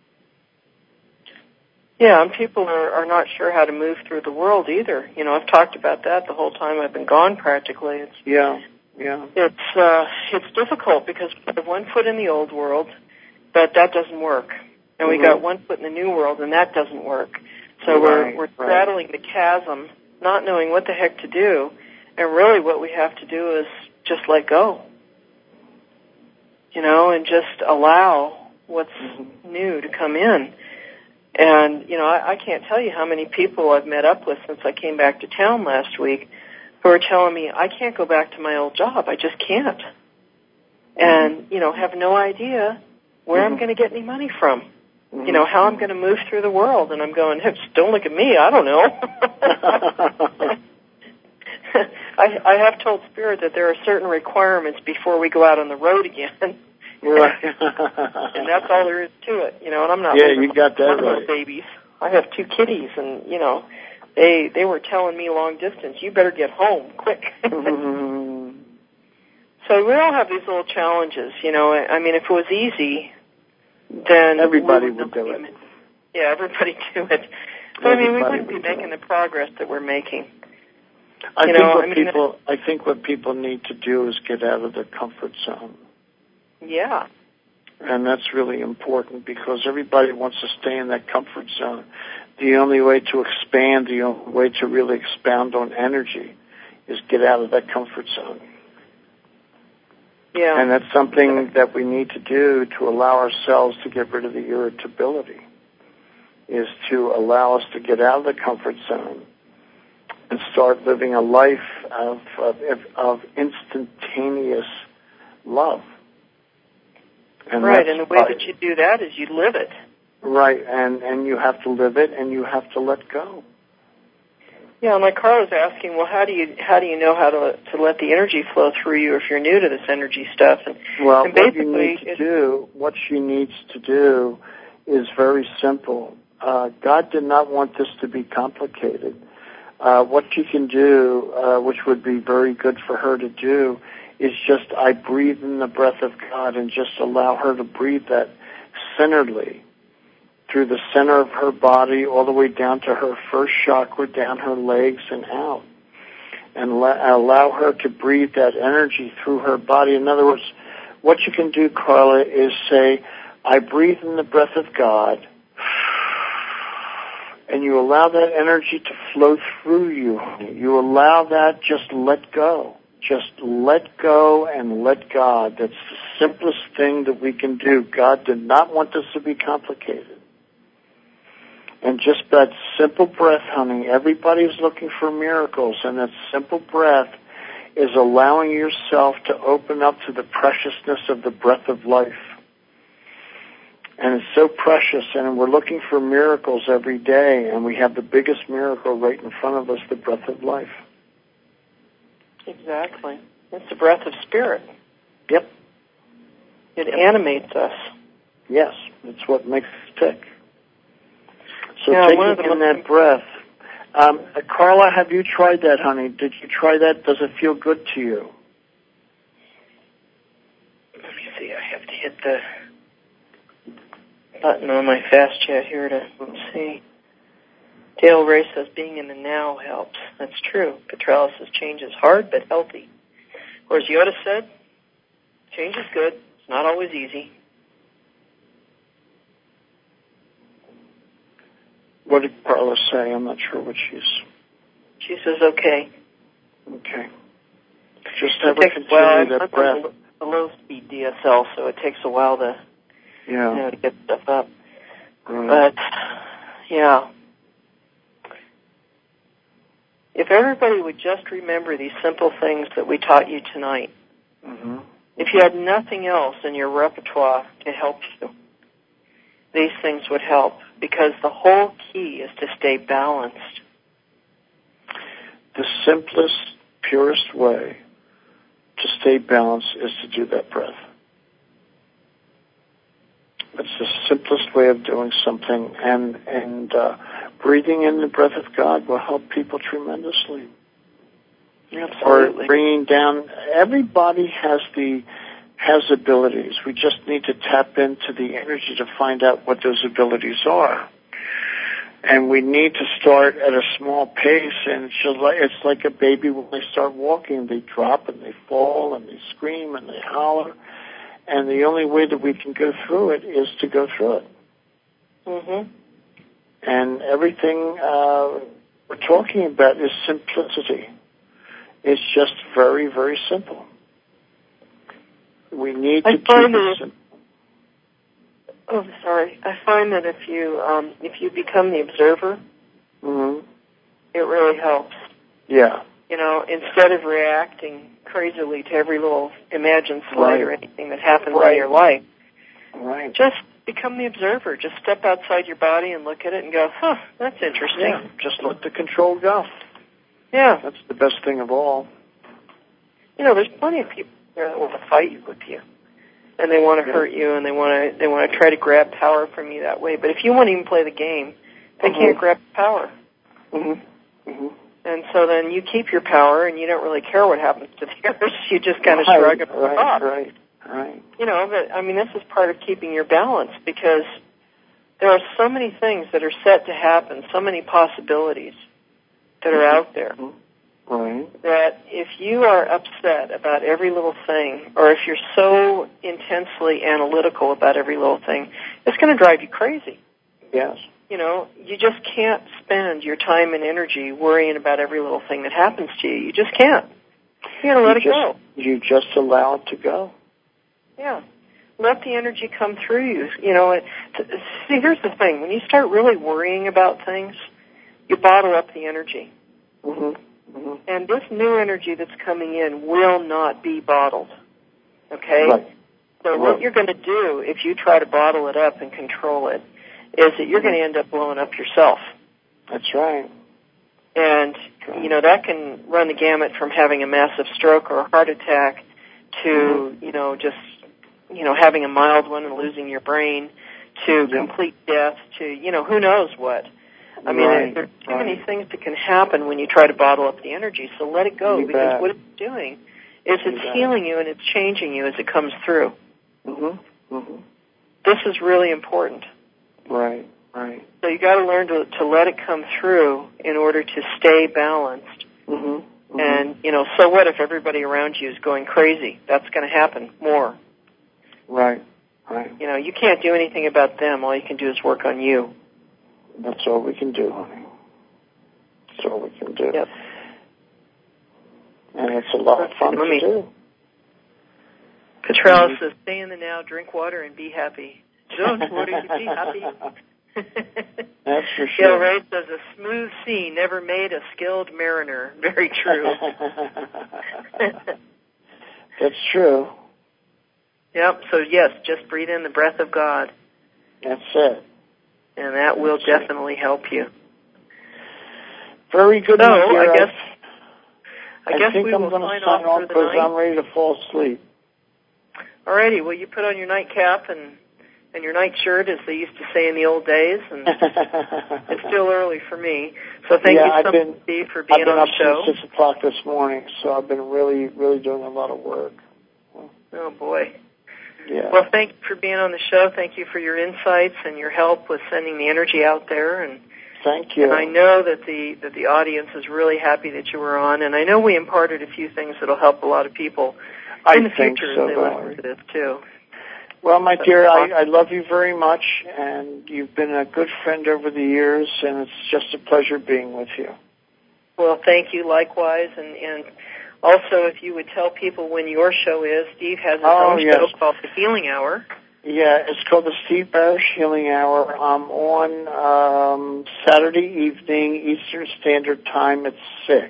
Yeah, and people are not sure how to move through the world either. You know, I've talked about that the whole time I've been gone practically. It's difficult because we have one foot in the old world, but that doesn't work. And we got one foot in the new world, and that doesn't work. So we're straddling the chasm, not knowing what the heck to do. And really what we have to do is just let go. You know, and just allow what's new to come in. And, you know, I can't tell you how many people I've met up with since I came back to town last week who are telling me, I can't go back to my old job. I just can't. And, you know, have no idea where I'm going to get any money from. You know, how I'm going to move through the world. And I'm going, don't look at me. I don't know. I have told Spirit that there are certain requirements before we go out on the road again. Right. And that's all there is to it, you know, and I'm not you got that right. Babies. I have 2 kitties, and, you know, they were telling me long distance, you better get home, quick. So we all have these little challenges, you know. I mean, if it was easy, then everybody would do it. Yeah, everybody do it. So, I mean, we wouldn't be making the progress that we're making. I think what people need to do is get out of their comfort zone. Yeah. And that's really important because everybody wants to stay in that comfort zone. The only way to expand, the only way to really expound on energy is get out of that comfort zone. Yeah. And that's something that we need to do to allow ourselves to get rid of the irritability, is to allow us to get out of the comfort zone and start living a life of instantaneous love. And right, and the way that you do that is you live it. Right, and you have to live it, and you have to let go. Yeah, like Carla's asking, well, how do you know how to let the energy flow through you if you're new to this energy stuff? And what she needs to do is very simple. God did not want this to be complicated. What she can do, which would be very good for her to do, is just I breathe in the breath of God and just allow her to breathe that centeredly through the center of her body all the way down to her first chakra, down her legs and out. And allow her to breathe that energy through her body. In other words, what you can do, Carla, is say, I breathe in the breath of God, and you allow that energy to flow through you. You allow that, just let go. Just let go and let God. That's the simplest thing that we can do. God did not want this to be complicated. And just that simple breath, honey, everybody's looking for miracles, and that simple breath is allowing yourself to open up to the preciousness of the breath of life. And it's so precious, and we're looking for miracles every day, and we have the biggest miracle right in front of us, the breath of life. Exactly. It's the breath of Spirit. Yep. It animates us. Yes, it's what makes us tick. So taking in that breath. Carla, have you tried that, honey? Did you try that? Does it feel good to you? Let me see. I have to hit the button on my fast chat here to see. Dale Ray says being in the now helps. That's true. Petralis says change is hard but healthy. Or as Yoda said, change is good. It's not always easy. What did Carla say? I'm not sure what she's... She says okay. Okay. Just have her continue that breath. A low-speed DSL, so it takes a while to, to get stuff up. Right. But, yeah. If everybody would just remember these simple things that we taught you tonight, if you had nothing else in your repertoire to help you, these things would help, because the whole key is to stay balanced. The simplest, purest way to stay balanced is to do that breath. It's the simplest way of doing something, and breathing in the breath of God will help people tremendously. Absolutely. Or bringing down, everybody has the has abilities. We just need to tap into the energy to find out what those abilities are. And we need to start at a small pace, and it's like a baby when they start walking. They drop and they fall and they scream and they holler. And the only way that we can go through it is to go through it. Mm-hmm. And everything we're talking about is simplicity. It's just very, very simple. We need to keep it simple. Oh, sorry. I find that if you become the observer, mm-hmm. it really helps. Yeah. You know, instead of reacting crazily to every little imagined slight or anything that happens in your life, just become the observer. Just step outside your body and look at it and go, huh, that's interesting. Yeah, just let the control go. Yeah. That's the best thing of all. You know, there's plenty of people there that want to fight with you. And they want to hurt you, and they want to try to grab power from you that way. But if you won't even play the game, they can't grab power. Mm-hmm. Mm-hmm. And so then you keep your power, and you don't really care what happens to the others. You just kind of shrug and stop. Right. You know, but I mean, this is part of keeping your balance, because there are so many things that are set to happen, so many possibilities that are out there. Right. That if you are upset about every little thing, or if you're so intensely analytical about every little thing, it's going to drive you crazy. Yes. You know, you just can't spend your time and energy worrying about every little thing that happens to you. You just can't. You got to let it go. You just allow it to go. Yeah. Let the energy come through you. You know, see, here's the thing. When you start really worrying about things, you bottle up the energy. Mm-hmm. Mm-hmm. And this new energy that's coming in will not be bottled. Okay? Right. So what you're going to do if you try to bottle it up and control it is that you're going to end up blowing up yourself. That's right. And, you know, that can run the gamut from having a massive stroke or a heart attack to, you know, just, you know, having a mild one and losing your brain to complete death to, you know, who knows what. I mean, there are too many things that can happen when you try to bottle up the energy, so let it go, because what it's doing is it's healing you and it's changing you as it comes through. Mm-hmm. Mm-hmm. This is really important. Right. So you got to learn to let it come through in order to stay balanced. Mm-hmm. Mm-hmm. And, you know, so what if everybody around you is going crazy? That's going to happen more. Right. You know, you can't do anything about them. All you can do is work on you. That's all we can do, honey. That's all we can do. Yep. And it's a lot of fun to do. Petrella says, stay in the now, drink water, and be happy. Don't worry, be happy. That's for sure. Gail Ray says, a smooth sea never made a skilled mariner. Very true. That's true. Yep, so yes, just breathe in the breath of God. That's it. And that will definitely help you. Very good, so, my dear. I guess think we I'm will going to sign sign off because I'm ready to fall asleep. Alrighty, well, you put on your nightcap and your nightshirt, as they used to say in the old days, and it's still early for me. So thank you so much, Steve, for being on the show. I've been up since 6 o'clock this morning, so I've been really, really doing a lot of work. Oh, boy. Yeah. Well, thank you for being on the show. Thank you for your insights and your help with sending the energy out there. And thank you. And I know that the audience is really happy that you were on, and I know we imparted a few things that will help a lot of people in the future as they listen to this too. Well, my dear, I love you very much, and you've been a good friend over the years, and it's just a pleasure being with you. Well, thank you likewise, and also, if you would tell people when your show is. Steve has his own show called The Healing Hour. Yeah, it's called the Steve Barish Healing Hour. I'm on Saturday evening, Eastern Standard Time at 6.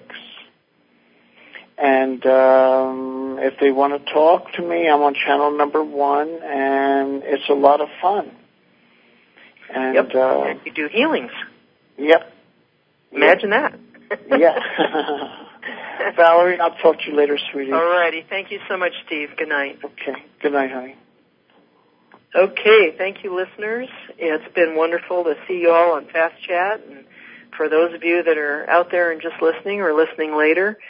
And if they want to talk to me, I'm on channel number 1, and it's a lot of fun. And, and you do healings. Yep. Imagine that. Yeah. Valerie, I'll talk to you later, sweetie. All righty. Thank you so much, Steve. Good night. Okay. Good night, honey. Okay. Thank you, listeners. It's been wonderful to see you all on Fast Chat. And for those of you that are out there and just listening or listening later,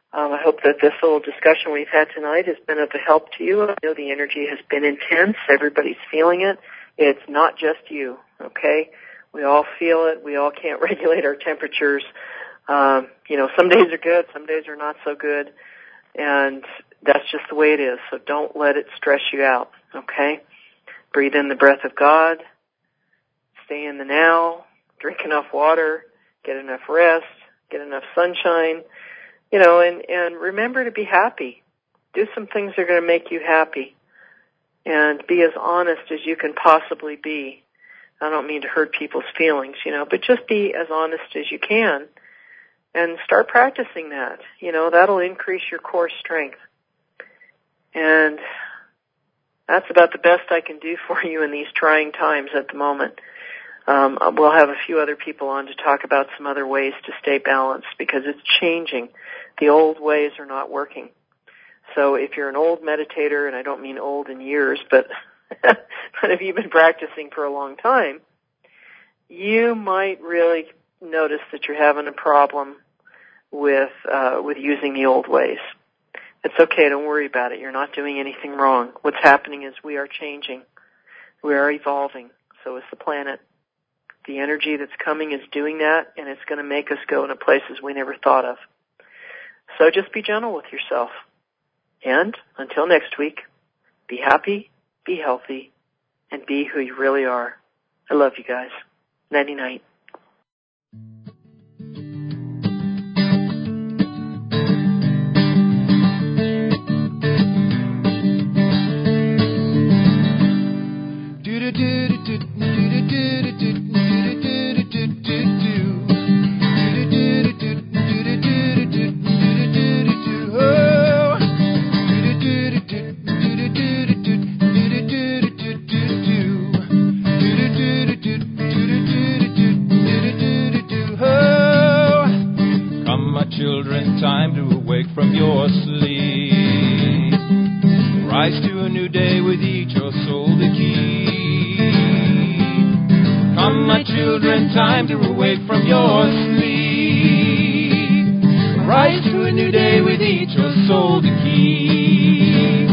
I hope that this little discussion we've had tonight has been of help to you. I know the energy has been intense. Everybody's feeling it. It's not just you, okay? We all feel it. We all can't regulate our temperatures. Some days are good, some days are not so good, and that's just the way it is. So don't let it stress you out, okay? Breathe in the breath of God. Stay in the now. Drink enough water. Get enough rest. Get enough sunshine. And remember to be happy. Do some things that are going to make you happy. And be as honest as you can possibly be. I don't mean to hurt people's feelings, but just be as honest as you can. And start practicing that. That'll increase your core strength. And that's about the best I can do for you in these trying times at the moment. We'll have a few other people on to talk about some other ways to stay balanced because it's changing. The old ways are not working. So if you're an old meditator, and I don't mean old in years, but if you've been practicing for a long time, you might really notice that you're having a problem with using the old ways. It's okay, don't worry about it. You're not doing anything wrong. What's happening is we are changing. We are evolving. So is the planet. The energy that's coming is doing that, and it's going to make us go into places we never thought of. So just be gentle with yourself. And until next week, be happy, be healthy, and be who you really are. I love you guys. Nighty-night. Children, time to awake from your sleep. Rise to a new day with each your soul to keep. Come, my children, time to awake from your sleep. Rise to a new day with each your soul to keep.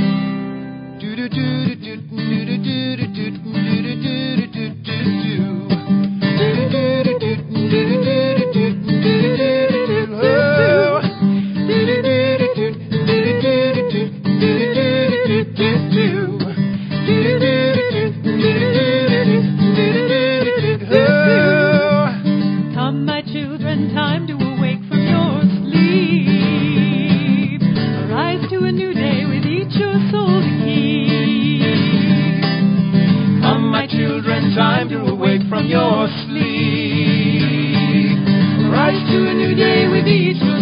Come, my children, time to awake from your sleep. Arise to a new day with each your soul to keep. Come, my children, time to awake from your sleep. Rise to a new day with each